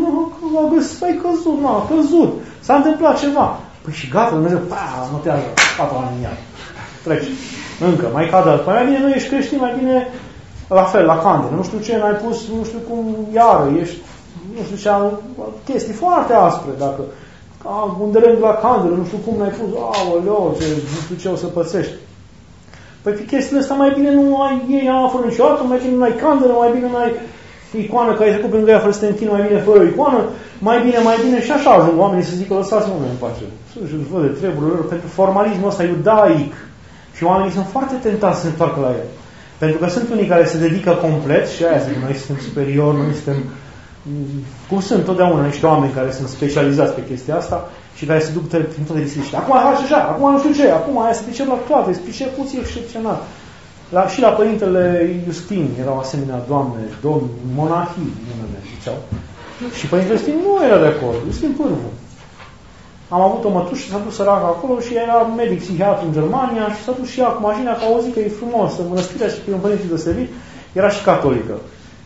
căzut, n-a căzut. S-a întâmplat ceva. Păi și gata, Dumnezeu, notează, 4 ani în iad. Treci. Încă, mai cadă. Păi mai bine nu ești creștin, mai bine la fel, la candelă. Nu știu ce, n-ai pus, nu știu cum, iară, ești, nu știu ce, chestii foarte aspre, dacă undele la candelă, nu știu cum n-ai pus, aoleo, nu știu ce o să pățești. Păi pe chestiile astea mai bine nu ai ei afară niciodată, mai bine nu ai candelă, mai bine nu ai icoană, că ai trecut prin ea fără să te închini, mai bine fără icoană, mai bine și așa ajung oamenii să zică, lăsați-mă în pace. Să-și văd de treburile lor, pentru formalismul ăsta iudaic. Și oamenii sunt foarte tentați să se întoarcă la el. Pentru că sunt unii care se dedică complet și aia zic, noi suntem superiori, noi suntem, cum sunt totdeauna niște oameni care sunt specializați pe chestia asta și care se duc prin toate discuțiile. Acum așa, acum nu știu ce, acum aia se pricep la toate, se pricepuții excepțional. Și la Părintele Iustin erau asemenea domni, monahii, numele ziceau. Și Părintele Iustin nu era de acord, Iustin Pârvu. Am avut o mătușă, s-a dus săracă acolo și era medic psihiatru în Germania și s-a dus și ea cu mașina, că a auzit că e frumos, mănăstirea și pe un părinte deosebit, era și catolică.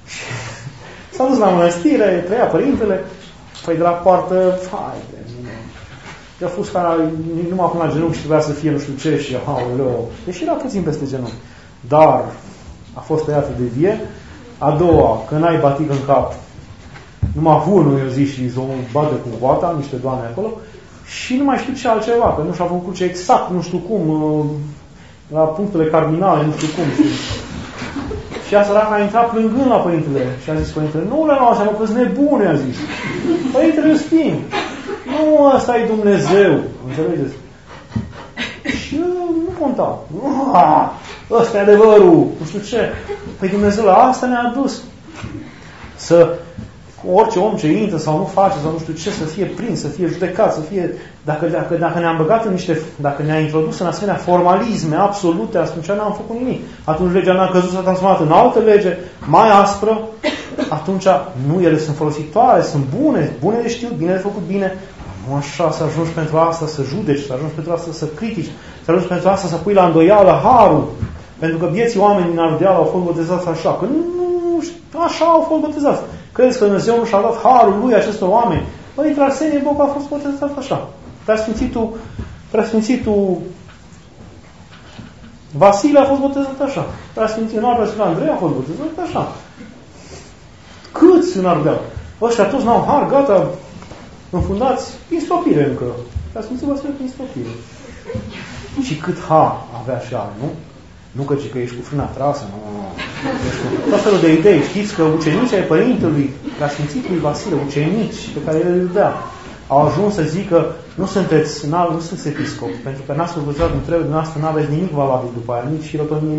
S-a dus la mănăstire, trăia Părintele, păi de la poartă, i-a fost numai până la genunchi și trebuia să fie nu știu ce și aoleo. Deși era puțin peste genunchi. Dar a fost tăiată de vie. A doua, că n-ai batic în cap, numai unul i-a zis și o bată cu boata, niște doamne acolo, și nu mai știu ce altceva, că nu și-a făcut ce exact, nu știu cum, la punctele cardinale, nu știu cum. Și a săracă a intrat plângând la Părintele și a zis Părintele, nu le luau seama că-s nebune, a zis. Părintele Iustin, nu ăsta e Dumnezeu, înțelegeți? Și nu conta. Ăsta e adevărul, nu știu ce. Păi Dumnezeu la asta ne-a dus. Să orice om ce intră sau nu face sau nu știu ce, să fie prins, să fie judecat, să fie... Dacă ne-am băgat în niște... Dacă ne-a introdus în asemenea formalisme absolute, atunci n-am făcut nimic. Atunci legea n-a căzut, s-a transformat în altă lege, mai aspră. Atunci, nu, ele sunt folositoare, sunt bune de știut, bine de făcut bine. Nu așa, să ajungi pentru asta să judeci, să ajungi pentru asta să critici, să ajungi pentru asta să pui la îndoială harul. Pentru că vieții oameni din Ardeal au fost botezați așa. Că nu, așa au fost botezați. Credeți că Dumnezeu nu și-a dat harul lui acestor oameni? Părintele Arsenie Boc a fost botezat așa. Preasfințitul Vasile a fost botezat așa. Preasfințitul Andrei a fost botezat așa. Câți în Ardeal? Ăștia toți n-au har, gata, înfundați prin stopire încă. Preasfințitul Vasile prin stopire. Și cât har avea și al, nu? Nu că ești cu frâna trasă, nu. Tot felul de idei. Știți că ucenicii ai părintelui Preasfințitului Vasile, ucenici pe care el îl dea, au ajuns să zică, nu sunteți episcopi, pentru că n-ați slujit cum trebuie, dumneavoastră n-aveți nimic valabil după aia, nici hirotonie,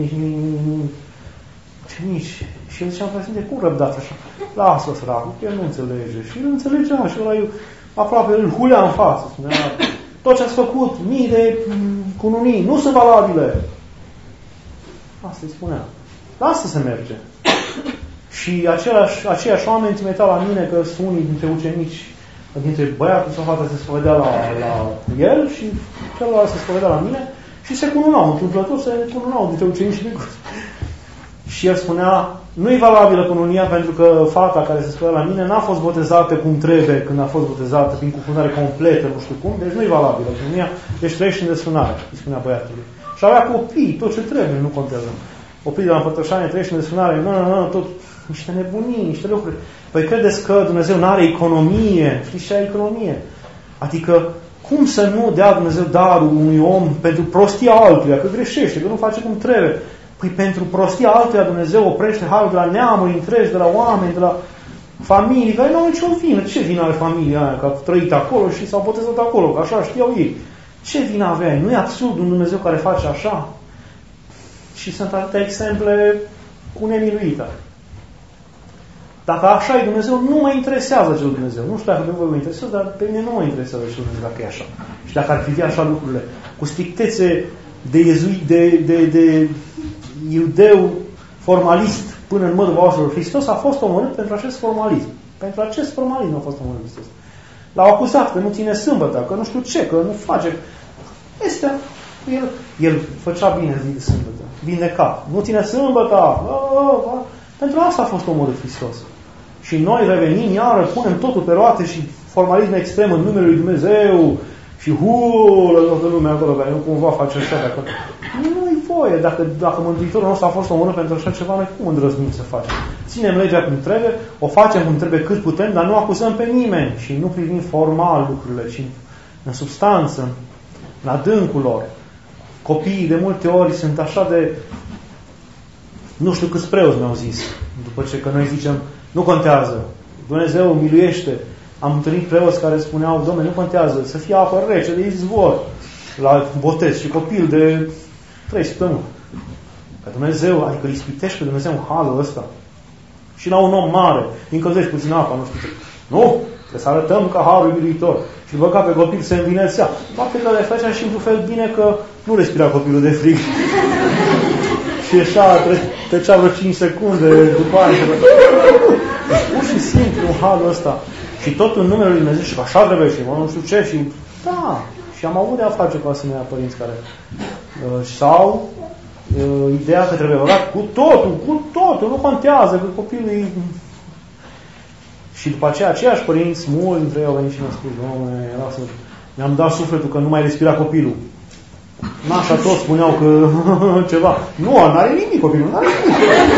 nici. Și el zicea, Preasfinte, cum răbdați așa? Lasă-o săracul, că el nu înțelege. Și el înțelegea și ăla aproape îl hulea în față. Spunea, tot ce ați făcut, mii de cununii, nu sunt valabile. Asta îi spunea. Lasă să merge. Și aceiași oameni trimiteau la mine că sunt unii dintre ucenici, dintre băiatul sau fata se spovedea la el și celălalt se spovedea la mine și se cununau. Întâmplător se cununau dintre ucenici micuți. Și el spunea, nu-i valabilă cununia pentru că fata care se spovedea la mine n-a fost botezată cum trebuie când a fost botezată prin cufundare completă, nu știu cum, deci nu-i valabilă cununia, deci trăiești în desfrânare, îi spunea băiatului. Și avea copii, tot ce trebuie, nu contează. Copii de la împărtășanie, trăiești în desfrânare, nu, tot niște nebunii, niște lucruri. Păi credeți că Dumnezeu nu are economie? Știți ce are economie? Adică, cum să nu dea Dumnezeu darul unui om pentru prostia altuia, că greșește, că nu face cum trebuie? Păi pentru prostia altuia Dumnezeu oprește harul de la neamuri întregi, de la oameni, de la familii, care nu au nicio vină. Ce vină are familia aia? Că au trăit acolo și s-au botezat acolo, că așa știau ei. Ce vină avea? Nu e absurd un Dumnezeu care face așa? Și sunt atâtea exemple cu nemiluită. Dacă așa e Dumnezeu, nu mă interesează acel Dumnezeu. Nu știu dacă pe voi mă interesează, dar pe mine nu mă interesează acel Dumnezeu dacă e așa. Și dacă ar privi așa lucrurile, cu strictețe de iudeu formalist până în mădul vaoșilor, Hristos a fost omorât pentru acest formalism. Pentru acest formalism a fost omorât Hristos. L-au acuzat că nu ține sâmbătă, că nu știu ce, că nu face. El făcea bine zi de sâmbătă. Vindeca. Nu ține sâmbătă. Pentru asta a fost omorât Hristos. Și noi revenim, iară, punem totul pe roate și formalism extrem în numele lui Dumnezeu și la toată lumea acolo, care nu cumva face așa de acolo. Nu-i voie. Dacă Mântuitorul nostru a fost omorât pentru așa ceva, noi cum îndrăznim să facem? Ținem legea cum trebuie, o facem cum trebuie cât putem, dar nu acuzăm pe nimeni și nu privim formal lucrurile, ci în substanță, în adâncul lor. Copiii de multe ori sunt așa de... Nu știu câți preoți mi-au zis. După ce că noi zicem, nu contează. Dumnezeu miluiește. Am întâlnit preoți care spuneau, Doamne, nu contează. Să fie apă rece de izvor la botez și copil de 3 săptămâni. Că Dumnezeu, adică îl ispitești pe Dumnezeu în halul ăsta. Și la un om mare, încălzești puțin apa, nu știu ce. Nu! Trebuie să arătăm că harul miluitor. Și băga pe copil se învinețea. Poate că le făcea și într-un fel bine că nu respira copilul de frig. Și așa trecea vreo 5 secunde după aia. Pur și simplu în halul ăsta. Și tot în numele lui Dumnezeu și că așa trebuie și nu știu ce. Și da, și am avut de a face cu asemenea părinți care sau ideea că trebuie orat cu totul, nu contează că copilul e... Și după aceea, aceiași părinți, mulți dintre ei au venit și mi-au spus, Doamne, mi-am dat sufletul că nu mai respira copilul. Așa toți spuneau că ceva. Nu, n-are nimic copilul, n-are nimic.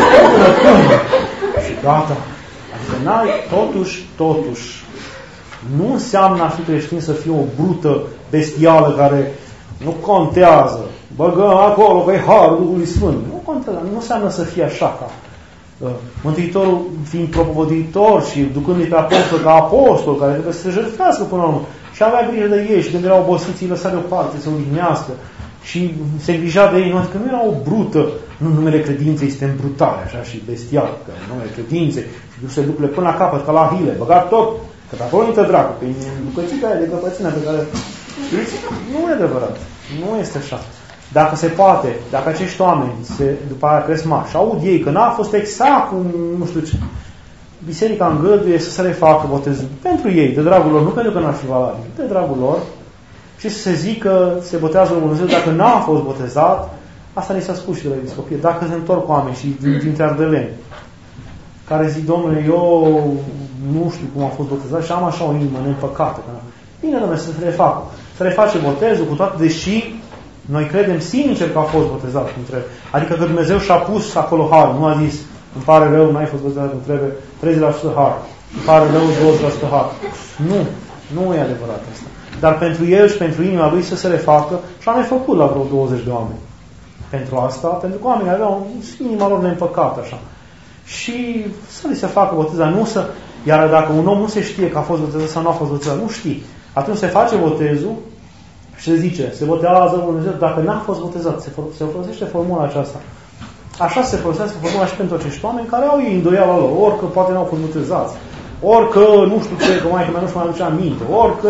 Și gata. Adică n-ai, totuși, nu înseamnă a fi creștin să fie o brută bestială care nu contează. Băgăm acolo că e harul Duhului Sfânt. Nu contează, nu înseamnă să fie așa ca Mântuitorul fiind propovăduitor și ducându-i pe apostol ca apostol, care trebuie să se jertfească până la urmă. Și avea grijă de ei și când erau obosiți, îi lăsa deoparte să odihnească. Și se îngrija de ei, nu, că nu era o brută. Nu, numele credinței este brutale, așa, și bestial, că numele credinței, și duse lucrurile până la capăt, ca la hile, băgat tot, că pe acolo intră dracu, pe bucățica aia de căpățână pe care... Nu e adevărat, nu este așa. Dacă se poate, dacă acești oameni după aia cresc mari și aud ei că n-a fost exact cum, nu știu ce, biserica îngăduie să se refacă botezul pentru ei, de dragul lor, nu pentru că n-ar fi valabil, de dragul lor, și să se zică, se botează Lui Dumnezeu, dacă n-a fost botezat, asta ni s-a spus și de la episcopie, dacă se întorc oameni și dintre ardeleni, care zic, Domnule, eu nu știu cum am fost botezat și am așa o inimă neîmpăcată. Bine, Domnule, să se refacă. Să reface botezul cu toate, deși noi credem sincer că a fost botezat cum trebuie. Adică că Dumnezeu și-a pus acolo har. Nu a zis, îmi pare rău, n-ai fost botezat cum trebuie, 30% har. Îmi pare rău, 20% har. Nu e adevărat asta. Dar pentru el și pentru inima lui să se refacă, și am mai făcut la vreo 20 de oameni. Pentru asta, pentru că oamenii aveau inima lor neîmpăcată, așa. Și să li se facă boteza, nu să... Iar dacă un om nu se știe că a fost botezat sau nu a fost botezat, nu știi. Atunci se face botezul și se zice, se botează Dumnezeu dacă n-a fost botezat. Se folosește formula aceasta. Așa se folosește formula și pentru acești oameni care au ei îndoiala lor, orică poate n-au fost botezați, orică nu știu ce, că maică mea nu-și mai aduce aminte, orică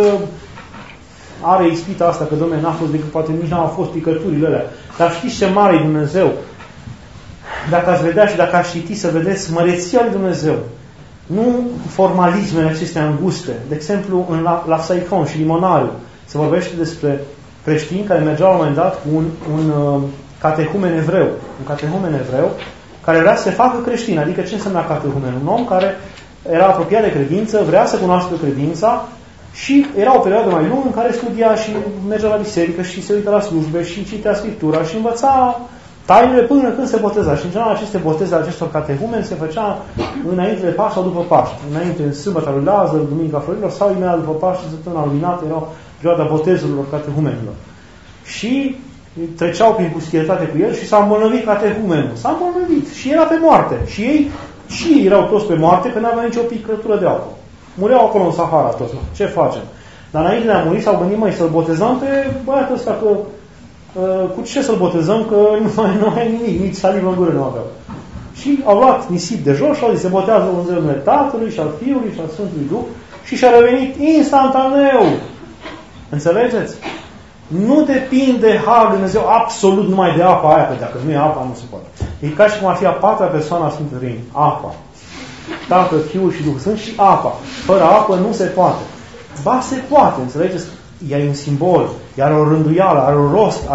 are ispita asta că, Dom'le, n-a fost decât, poate nici n-au fost picăturile alea. Dar știți ce mare e Dumnezeu? Dacă ați vedea și dacă ați citi, să vedeți măreția lui Dumnezeu. Nu formalismele acestea înguste. De exemplu, la Saicon și Limonariu se vorbește despre creștini care mergeau la un moment dat cu un catehumen evreu. Un catehumen evreu care vrea să se facă creștin. Adică ce înseamnă catehumen? Un om care era apropiat de credință, vrea să cunoască credința și era o perioadă mai lungă în care studia și mergea la biserică și se uita la slujbe și citea Scriptura și învăța tainele până când se boteza. Și în general aceste boteze acestor catehumeni se făcea înainte de Paști sau după Paști. Înainte, în sâmbăta lui Lazar, Duminica Florilor sau imediat după Paști, săptămâna luminată, era perioada botezurilor catehumenilor. Și treceau prin pustieritate cu el și s-a îmbolnăvit catehumenul. S-a îmbolnăvit și era pe moarte. Și ei erau toți pe moarte că n-avea nicio picătură de apă. Mureau acolo în Sahara toți. Ce facem? Dar înainte de a muri s-au gândit, măi, să-l botezăm pe băiatul ăsta, că cu ce să-l botezăm, că nu ai nimic, nici salivă în gură nu aveau. Și au luat nisip de jos și au zis, se botează în numele Tatălui și al Fiului și al Sfântului Duh și și-a revenit instantaneu. Înțelegeți? Nu depinde Harul lui Dumnezeu absolut numai de apa aia, că dacă nu e apa, nu se poate. E ca și cum ar fi a patra persoană a Sfântului Trăim, apa. Tatăl, Fiul și Duhul Sfânt și apa. Fără apă nu se poate. Ba, se poate, înțelegeți? Ea e un simbol, ea are o rânduială, are un rost,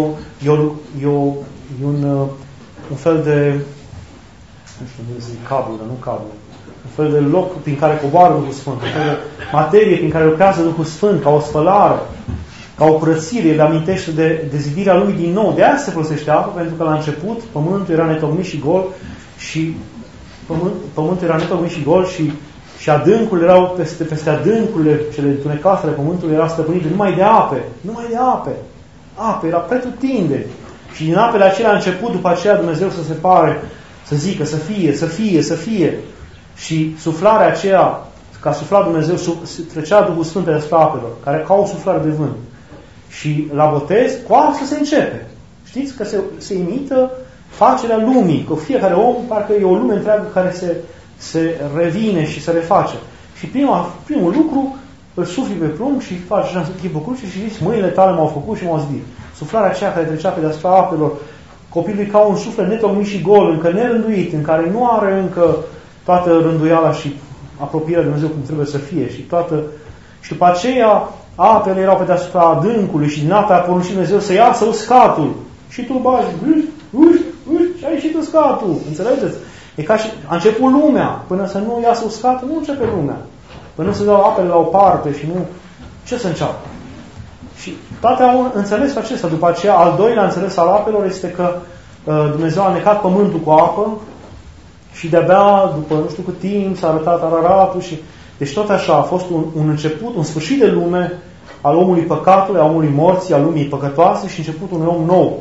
un fel de, nu știu, nu zic cablu, dar nu cablu, un fel de loc prin care coboară Duhul Sfânt, un fel de materie prin care lucrează Duhul Sfânt, ca o spălare, ca o curățire, el amintește de zidirea lui din nou. De aia se folosește apă, pentru că la început pământul era netocmit și gol și pământul era netocmit și gol și adâncurile erau peste adâncurile, cele întunecate ale pământului erau stăpânite numai de ape. Numai de ape. Ape, era pretutindeni. Și din apele acelea a început după aceea Dumnezeu să se pare, să zică, să fie. Și suflarea aceea, ca sufla Dumnezeu, trecea Duhul Sfânt deasupra apelor, care ca o suflare de vânt. Și la botez, cu asta se începe. Știți că se imită facerea lumii, că fiecare om parcă e o lume întreagă care se revine și se reface. Și primul lucru, îl sufli pe prunc și faci așa în chipul cruce și zici, mâinile tale m-au făcut și m-au zidit. Suflarea aceea care trecea pe deasupra apelor, copilul ca un suflet netocmit și gol, încă nerânduit, în care nu are încă toată rânduiala și apropierea de Dumnezeu cum trebuie să fie. Și după aceea, apele erau pe deasupra adâncului și din apă a poruncit Dumnezeu să iasă uscatul. Și tu bagi, și a ieșit uscatul. Înțelegeți? E ca și a început lumea. Până să nu iasă uscatul, nu începe lumea. Până nu se dau apele la o parte și nu... Ce să înceapă? Și toate au înțeles acesta. După aceea, al doilea înțeles al apelor este că Dumnezeu a necat pământul cu apă și de-abia, după nu știu cât timp, s-a arătat Araratul și... Deci tot așa a fost un început, un sfârșit de lume al omului păcatului, al omului morții, al lumii păcătoase și începutul unui om nou.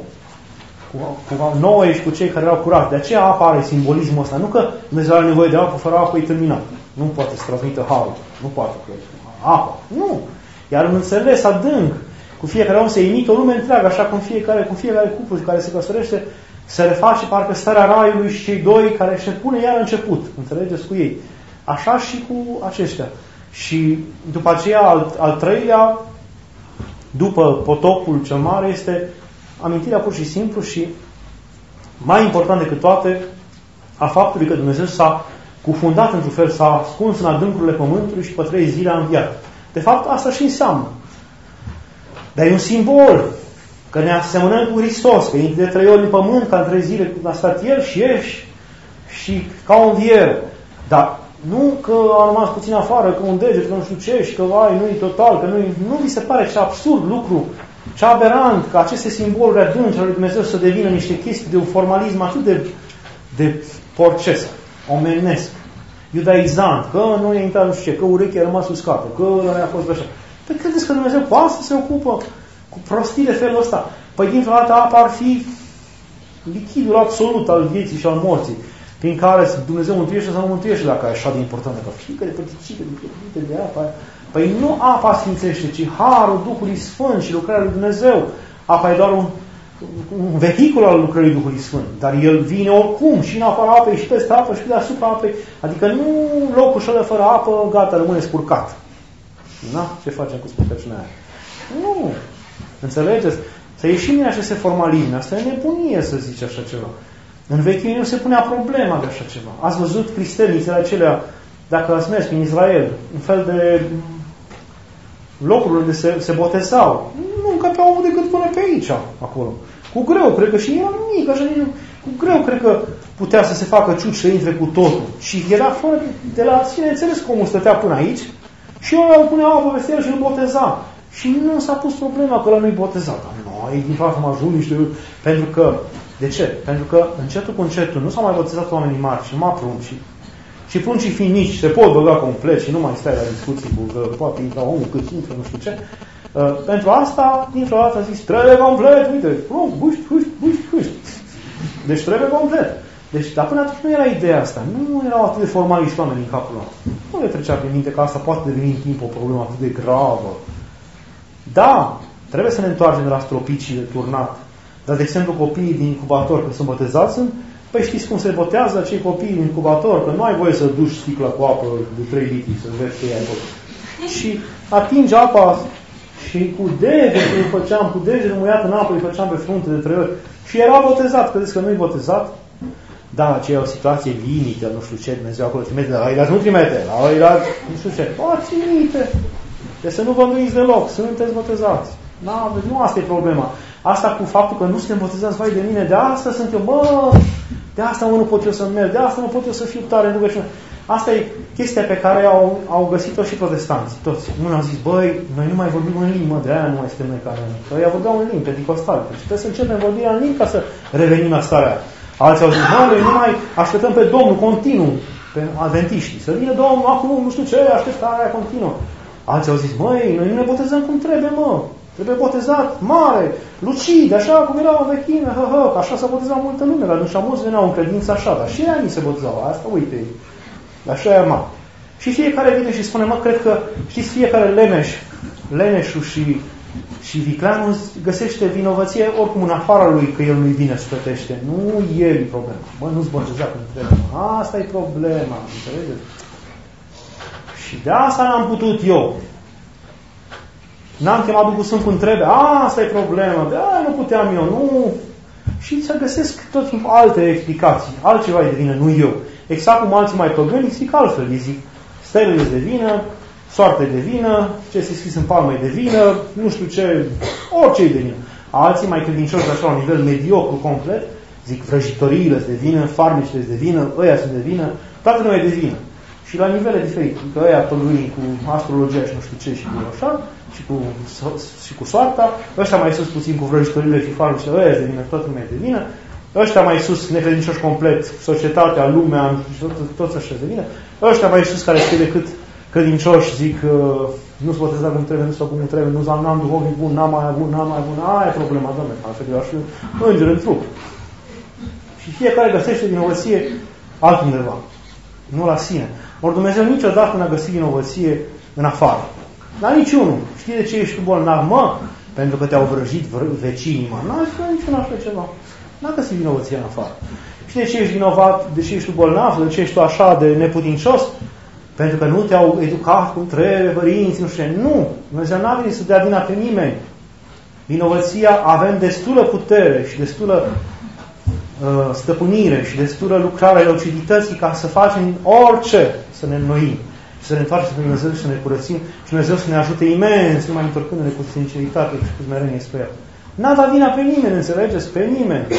Cu Noe și cu cei care erau curați. De aceea apa are simbolismul ăsta. Nu că Dumnezeu are nevoie de apă, fără apă e terminat. Nu poate să transmită harul. Nu poate că apa. Nu. Iar în înțeles adânc, cu fiecare om se imită o lume întreagă, așa cum fiecare cuplu care se căsătorește se reface parcă starea raiului și cei doi care se pune iar început. Înțelegeți cu ei. Așa și cu aceștia. Și după aceea, al treilea, după potopul cel mare, este amintirea pur și simplu și mai important decât toate a faptului că Dumnezeu s-a cufundat într-un fel, s-a ascuns în adâncurile pământului și pe 3 zile a înviat. De fapt, asta și înseamnă. Dar e un simbol că ne asemănăm cu Hristos, că e de 3 ori în pământ, ca în 3 zile când a stat El și ieși și ca o înviere. Dar nu că a rămas puțin afară, că un deget, că nu știu ce, și că nu-i total, că nu vi se pare ce absurd lucru, ce aberant, că aceste simboluri adânci ale lui Dumnezeu să devină niște chestii de un formalism atât de porcesc, omenesc, iudaizant, că nu e intrat nu știu ce, că urechea a rămas uscată, că ăla a fost așa. Păi credeți că Dumnezeu cu asta se ocupă, cu prostii de felul ăsta? Păi dintr-o dată apa ar fi lichidul absolut al vieții și al morții, prin care Dumnezeu mântuiește sau nu mântuiește, dacă e așa de importantă, că fiecare părticică de apa aia. Păi nu apa sfințește, ci harul Duhului Sfânt și lucrarea lui Dumnezeu. Apa e doar un vehicul al lucrării Duhului Sfânt, dar el vine oricum și în afara apei și peste apă și deasupra apei. Adică nu locul ăla fără apă, gata, rămâne spurcat. Na? Ce facem cu spurcăciunea aia? Nu. Înțelegeți? Să ieșim din aceste formalisme. Asta e nebunie să zici așa ceva. În vechiul nu se punea problema de așa ceva. Ați văzut cristelnițele acelea, dacă ați mers în Israel, un fel de locuri unde se botezau. Nu încăpeau omul decât până pe aici, acolo. Cu greu, cred că și era mic, așa, cu greu, cred că putea să se facă ciuci să intre cu totul. Și era fără de la sine înțeles că omul stătea până aici și eu punea apă peste el și îl boteza. Și nu s-a pus problema că ăla nu-i botezat. Noi, din fapt, am ajuns niște... Pentru că, de ce? Pentru că, încetul cu încetul, nu s-au mai botezat oamenii mari, și numai pruncii. Și pruncii fiind mici, se pot băga complet și nu mai stai la discuții cu că poate intra omul cât intră, nu știu ce. Pentru asta, dintr-o dată a zis, trebuie complet, uite, prunc, buști. Deci trebuie complet. Deci, dar până atunci nu era ideea asta. Nu erau atât de formaliști oameni în capul lor. Nu le trecea prin minte că asta poate deveni în timp o problemă atât de gravă. Da, trebuie să ne întoarcem de la stropici și de turnat. Dar, de exemplu, copiii din incubator, când sunt botezați, păi știți cum se botează acei copii din incubator? Că nu ai voie să duci sticla cu apă de 3 litri, să vezi ce e acolo. Și atingi apa și cu degetul muiat în apă, îi făceam pe frunte de 3 ori. Și era botezat. Credeți că nu-i botezat? Da, aceea e o situație limită, nu știu ce, Dumnezeu acolo trimite, la ăilași nu trimite, la ăilași nu știu ce. Trimite! Deci să nu vă îndoiți deloc, sunteți botezați. Nu asta e problema. Asta cu faptul că nu suntem botezați, vai de mine, de asta sunt eu, de asta nu pot eu să merg, de asta nu pot eu să fiu tare în rugăciune. Asta e chestia pe care au găsit-o și protestanții, toți. Unii au zis, băi, noi nu mai vorbim în limbi, de aia nu mai suntem noi care. Că ei vorbeau în limbi, penticostali. Deci trebuie să începem vorbirea în limbi ca să revenim la starea. Alții au zis, noi nu mai așteptăm pe Domnul continuu, pe adventiștii. Să vină Domnul acum, nu știu ce, așteptarea continuă. Alții au zis, măi, noi nu ne botezăm cum trebuie, Trebuie botezat mare, lucid, așa cum era în vechime, că așa s-a botezat multă lume, dar atunci mulți veneau în credință așa, dar și ei se botezau, asta uite, așa e mare. Și fiecare vine și spune, cred că, știți, fiecare leneșul și vicleanul găsește vinovăție oricum în afara lui, că el nu-i bine să plătește. Nu el e problema. Nu-ți boteza cum trebuie. Asta e problema, înțelegeți? Și de asta n-am putut eu. N-am chemat Duhul Sfânt cum trebuie. Asta e problema. De aia nu puteam eu. Nu. Și să găsesc tot timpul alte explicații. Altceva e de vină, nu eu. Exact cum alții mai păgâni zic altfel. Ei zic, stelele de vină, soarta de vină, ce este scris în palmă e de vină, nu știu ce, orice e de vină. Alții mai credincioși așa la un nivel mediocru complet, zic vrăjitoriile de vină, farmecile de vină, ăia sunt de vină, toată lumea e de vină. Și la nivele diferite. Că ăia păgânii cu astrologia și nu știu ce și cu așa, și cu soarta, ăștia mai sus puțin cu vrăjitorile și farmecile, ăia de vină, toată lumea e de vină. Ăștia mai sus necredincioși complet, societatea, lumea, toți ăștia de vină. Ăștia mai sus care știe decât credincioși zic nu-ți boteza cum trebuie, nu-ți cum trebuie, n-am duhovnic bun, n-am mai bun, aia e problema, Doamne, altfel eu aș fi înger în trup. Și fiecare găsește vinovăție altundeva, nu la sine. Ori Dumnezeu niciodată n-a găsit vinovăție în afară. Dar niciunul. Știi de ce ești tu bolnav? Pentru că te-au vrăjit vecinii, n-a zis niciun așa ceva. N-a găsit vinovăție în afară. Știi de ce ești vinovat, de ce ești tu bolnav, de ce ești tu așa de neputincios? Pentru că nu te-au educat cum trebuie, părinții, nu știu ce. Nu! Dumnezeu n-a venit să dea vina pe nimeni. Vinovăția, avem destulă putere și destulă stăpânire și destulă lucrare a lucidității ca să facem orice, să ne înnoim și să ne întoarcem pe Dumnezeu și să ne curățim și Dumnezeu să ne ajute imens, numai întorcându-ne cu sinceritate și cu smerenie spre El. N-a dat vina pe nimeni, înțelegeți? Pe nimeni.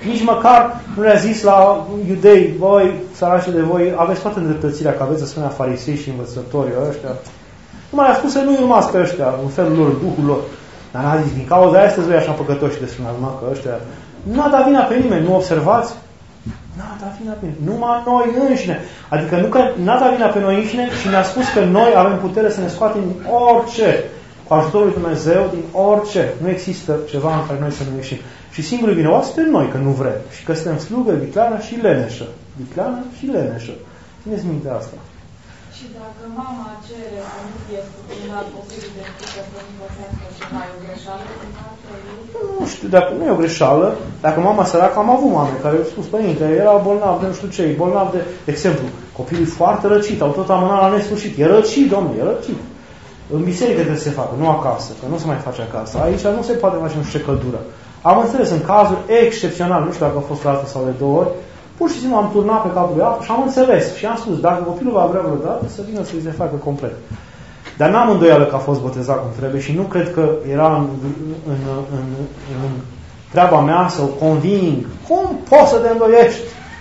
Nici măcar nu le-a zis la iudei, voi, săraci de voi, aveți toată îndreptățirea, că aveți asemenea farisei și învățători ăștia. Nu mai a spus să nu urmați pe ăștia, în felul lor, duhul lor. Dar n-a zis, din cauza aia sunteți voi așa păcătoși de sunat, că ăștia... N-a dat vina pe nimeni, nu observați? N-a dat vina pe nimeni, numai noi înșine. Adică nu că n-a dat vina pe noi înșine și ne-a spus că noi avem putere să ne scoatem din orice, cu ajutorul lui Dumnezeu, din orice. Nu există ceva în care noi să nu ieșim. Și singurul vinovat suntem noi, că nu vrem. Și că suntem slugă, vicleană și leneșă. Vicleană și leneșă. Țineți minte asta. Și dacă mama cere să nu fie studiat posibil de să învățească ceva, e o greșeală? Nu știu, dacă nu e o greșeală, dacă mama săracă, am avut mame care au spus, părinte, era bolnav de nu știu ce, bolnav de exemplu, copilul e foarte răcit, au tot amânat la nesfârșit. E răcit, domnule, e răcit. În biserică trebuie să se facă, nu acasă, că nu se mai face acasă. Aici nu se poate face nu știu ce căldură. Am înțeles, în cazuri excepționale, nu știu dacă a fost o dată sau de 2 ori, pur și simplu am turnat pe capul de apă și am înțeles. Și am spus, dacă copilul va vrea vreodată, să vină să-i se facă complet. Dar n-am îndoială că a fost botezat cum trebuie și nu cred că era în treaba mea să o conving. Cum poți să te îndoiești?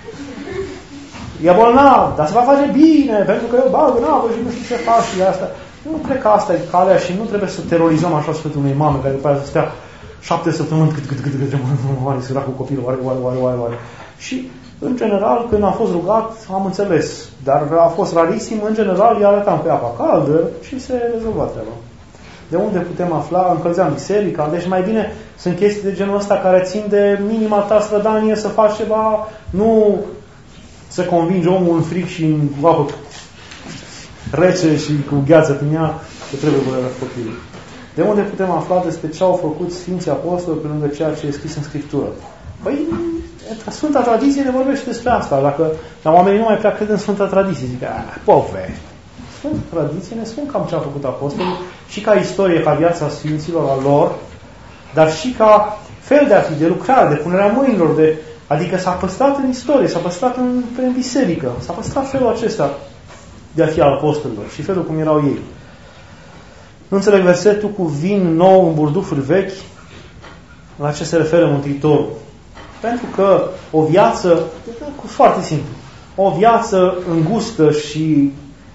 E bolnav, dar se va face bine, pentru că eu bag în apă și nu știu ce faci și asta. Nu cred că asta e calea și nu trebuie să terorizăm așa sfătul unei mame care după aceea să stea 7 săptămâni cât săracul copil, oare. Și, în general, când am fost rugat, am înțeles. Dar a fost rarisim, în general, îi arătam pe apa caldă și se rezolva treaba. De unde putem afla? Încălzeam biserica, deci mai bine sunt chestii de genul ăsta care țin de minima ta strădanie să faci ceva, nu să convingi omul în fric și în apă rece și cu gheață prin ea că trebuie băgat copilul. De unde putem afla despre ce au făcut Sfinții Apostoli pe lângă ceea ce e scris în Scriptură? Păi, Sfânta Tradiție ne vorbește despre asta. Dar oamenii nu mai prea cred în Sfânta Tradiție. Zic, povești. Sfânta Tradiție ne spun cam ce au făcut Apostolii și ca istorie, ca viața Sfinților a lor, dar și ca fel de a fi, de lucrare, de punerea mâinilor, adică s-a păstrat în istorie, s-a păstrat în biserică, s-a păstrat felul acesta de a fi al apostolilor și felul cum erau ei. Nu înțeleg versetul cu vin nou în burdufuri vechi, la ce se referă Mântuitorul. Pentru că o viață, foarte simplu, o viață îngustă și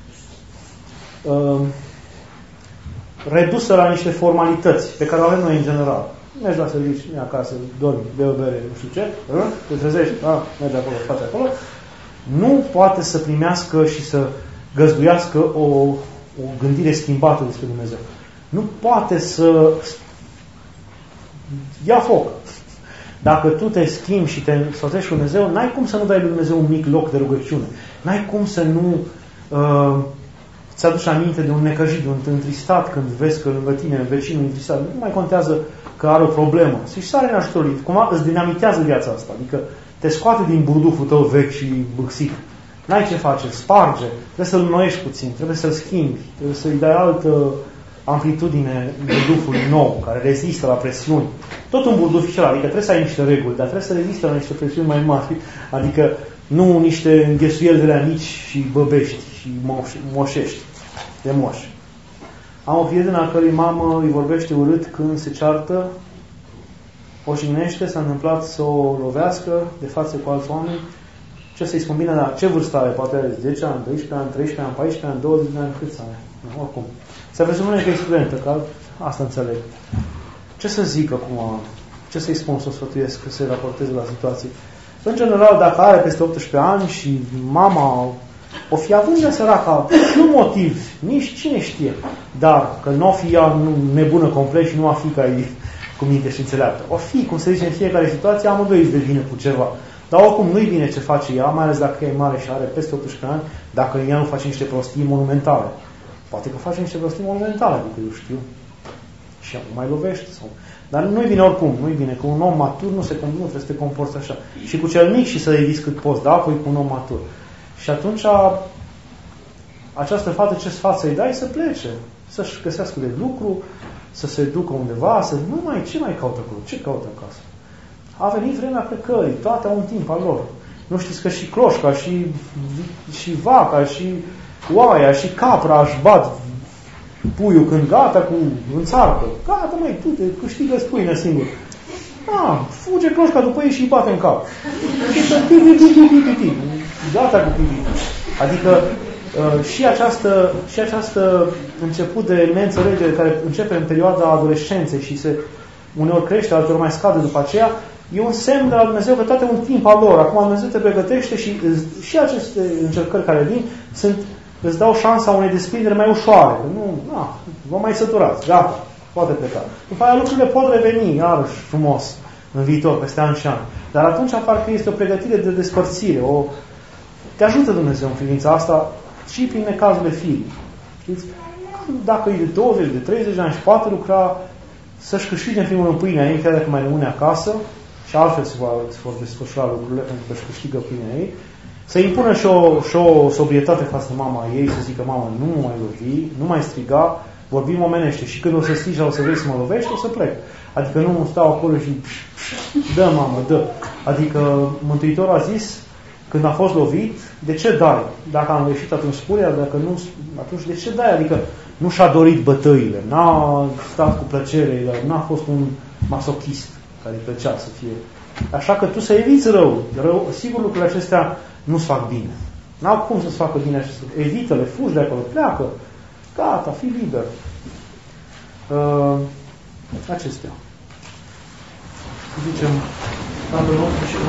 redusă la niște formalități pe care o avem noi în general. Mergi la serviciu, acasă, dormi, bei o bere, nu știu ce, te trezești, mergi acolo, faci acolo, nu poate să primească și să găzduiască o gândire schimbată despre Dumnezeu. Nu poate să ia foc. Dacă tu te schimbi și te însoțești cu Dumnezeu, n-ai cum să nu dai lui Dumnezeu un mic loc de rugăciune. N-ai cum să nu ți aduci aminte de un necăjit, de un întristat când vezi că lângă tine vecinul întristat. Nu mai contează că are o problemă. Și sare în ajutorul lui. Cumva îți dinamitează viața asta. Adică te scoate din burduful tău vechi și bâxit. N-ai ce face, sparge, trebuie să-l înnoiești puțin, trebuie să-l schimbi, trebuie să-i dai altă amplitudine burdufului nou, care rezistă la presiuni. Tot un burduf și ăla, adică trebuie să ai niște reguli, dar trebuie să rezistă la niște presiuni mai mari, adică nu niște înghesuieli de la mici și băbești și moșești, de moși. Am o prietenă a cărei mamă îi vorbește urât când se ceartă, o jignește, s-a întâmplat să o lovească de față cu alți oameni. Ce să-i spun bine, dar ce vârstă are? Poate are 10 ani, 12 ani, 13 ani, 14 ani, 20 de ani, câți ani? Oricum. Se presupune că e studentă, că asta înțeleg. Ce să zic acum? Ce să-i spun, să o sfătuiesc, să se raporteze la situație? În general, dacă are peste 18 ani și mama o fi având de săraca, nu motiv, nici cine știe, dar că nu o fi ea nebună complet și nu a fi ca ei cu minte și înțeleaptă. O fi, cum se zice în fiecare situație, amândoi îți devine cu ceva. Dar oricum nu-i bine ce face ea, mai ales dacă e mare și are peste 18 ani, dacă ea nu face niște prostii monumentale. Poate că face niște prostii monumentale, adică eu știu. Și ea mai lovește. Dar nu-i bine oricum, nu-i bine, că un om matur nu trebuie să te comporți așa. Și cu cel mic și să eviți cât poți, da, apoi cu un om matur. Și atunci această fată, ce sfat să-i dai? Să plece, să-și găsească de lucru, să se ducă undeva, ce mai caută acolo? Ce caută acasă? A venit vremea plecării, toate au un timp al lor. Nu știți că și cloșca, și vaca, și oaia, și capra își bat puiul când gata cu înțarcă. Gata, măi, tu te câștigă pâine singur. fuge cloșca după ei și îi bate în cap. Gata cu pipi. Adică și această început de neînțelegere care începe în perioada adolescenței și se uneori crește, alteori mai scade după aceea, e un semn de la Dumnezeu că toate un timp al lor. Acum Dumnezeu te pregătește și aceste încercări care vin îți dau șansa unei desprinderi mai ușoare. Vă mai săturați, gata, poate pleca. După aia lucrurile pot reveni iarăși frumos în viitor, peste ani și ani. Dar atunci parcă este o pregătire de despărțire. Te ajută Dumnezeu în privința asta și prin necazurile firii. Știți? Dacă e de 20, de 30 de ani și poate lucra, să-și câștige în primul rând pâinea ei, chiar dacă mai rămâne acasă, și altfel se vor desfășura lucrurile pentru că își câștigă pâinea ei, să impună și o sobrietate față de mama ei, să zică, mamă, nu mă mai lovi, nu mai striga, vorbim omenește și când o să strigi, o să vrei să mă lovești, o să plec. Adică nu stau acolo și dă, mamă, dă. Adică Mântuitorul a zis, când a fost lovit, de ce dai? Dacă am greșit, atunci spune, dacă nu, atunci de ce dai? Adică nu și-a dorit bătăile, n-a stat cu plăcere, n-a fost un masochist care îi plăcea să fie. Așa că tu să eviți rău. Sigur lucrurile acestea nu-ți fac bine. N-au cum să-ți facă bine acestea. Evită-le, fugi de acolo, pleacă. Gata, fii liber. Acestea. Zicem, Tatăl nostru și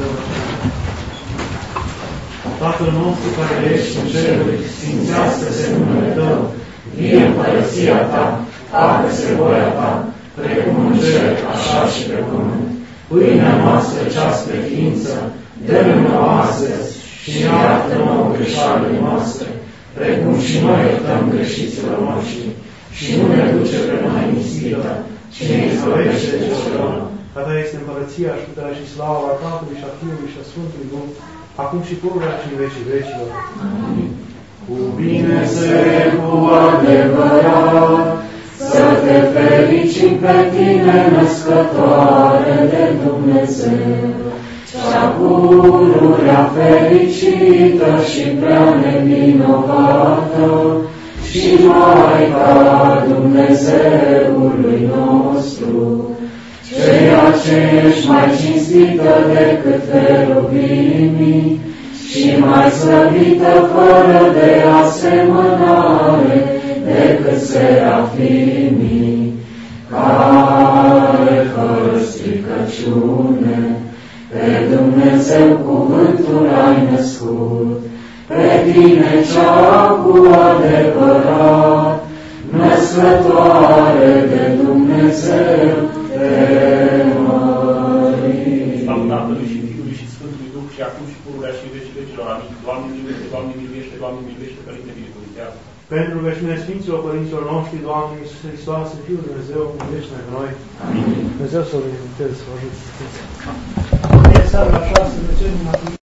Tatăl nostru care ești în ceruri, sfințească-se numele Tău, vie împărăția Ta, facă-se voia Ta, precum în cer, așa și pe pământ. Pâinea noastră cea spre ființă, dă-ne nouă astăzi și iartă nouă greșalele noastre, precum și noi iertăm greșiților noștri. Și nu ne duce pe noi în ispită, ci ne izbăvește de cel rău. A Ta este împărăția și puterea și slava a Tatălui și a Fiului și a Sfântului Duh, acum și pururea și în vecii vecilor. Amin. Cu bine se cu adevărat, să te fericim pe Tine, născătoare de Dumnezeu, cea pururea fericită și prea nevinovată, și Maica Dumnezeului nostru, ceea ce ești mai cinstită decât cherubimii și mai slăvită fără de asemănare decât serafimii, care fără stricăciune pe Dumnezeu cuvântul ai născut, pe Tine cea cu adevărat, născătoare de Dumnezeu, te mărim. Slavă Tatălui și Fiului și Sfântului Duh și acum și pururea și în vecii vecilor. Amin. Doamne miluiește, Doamne miluiește, Doamne miluiește, Părinte binecuvintează. Pentru rugăciunea Sfinților Părinților noștri, Doamne Iisuse Hristoase, Fiul Dumnezeu, miluiește-ne pe noi. Amin. Dumnezeu să vă binecuvânteze, să vă ajute. Seara la 6,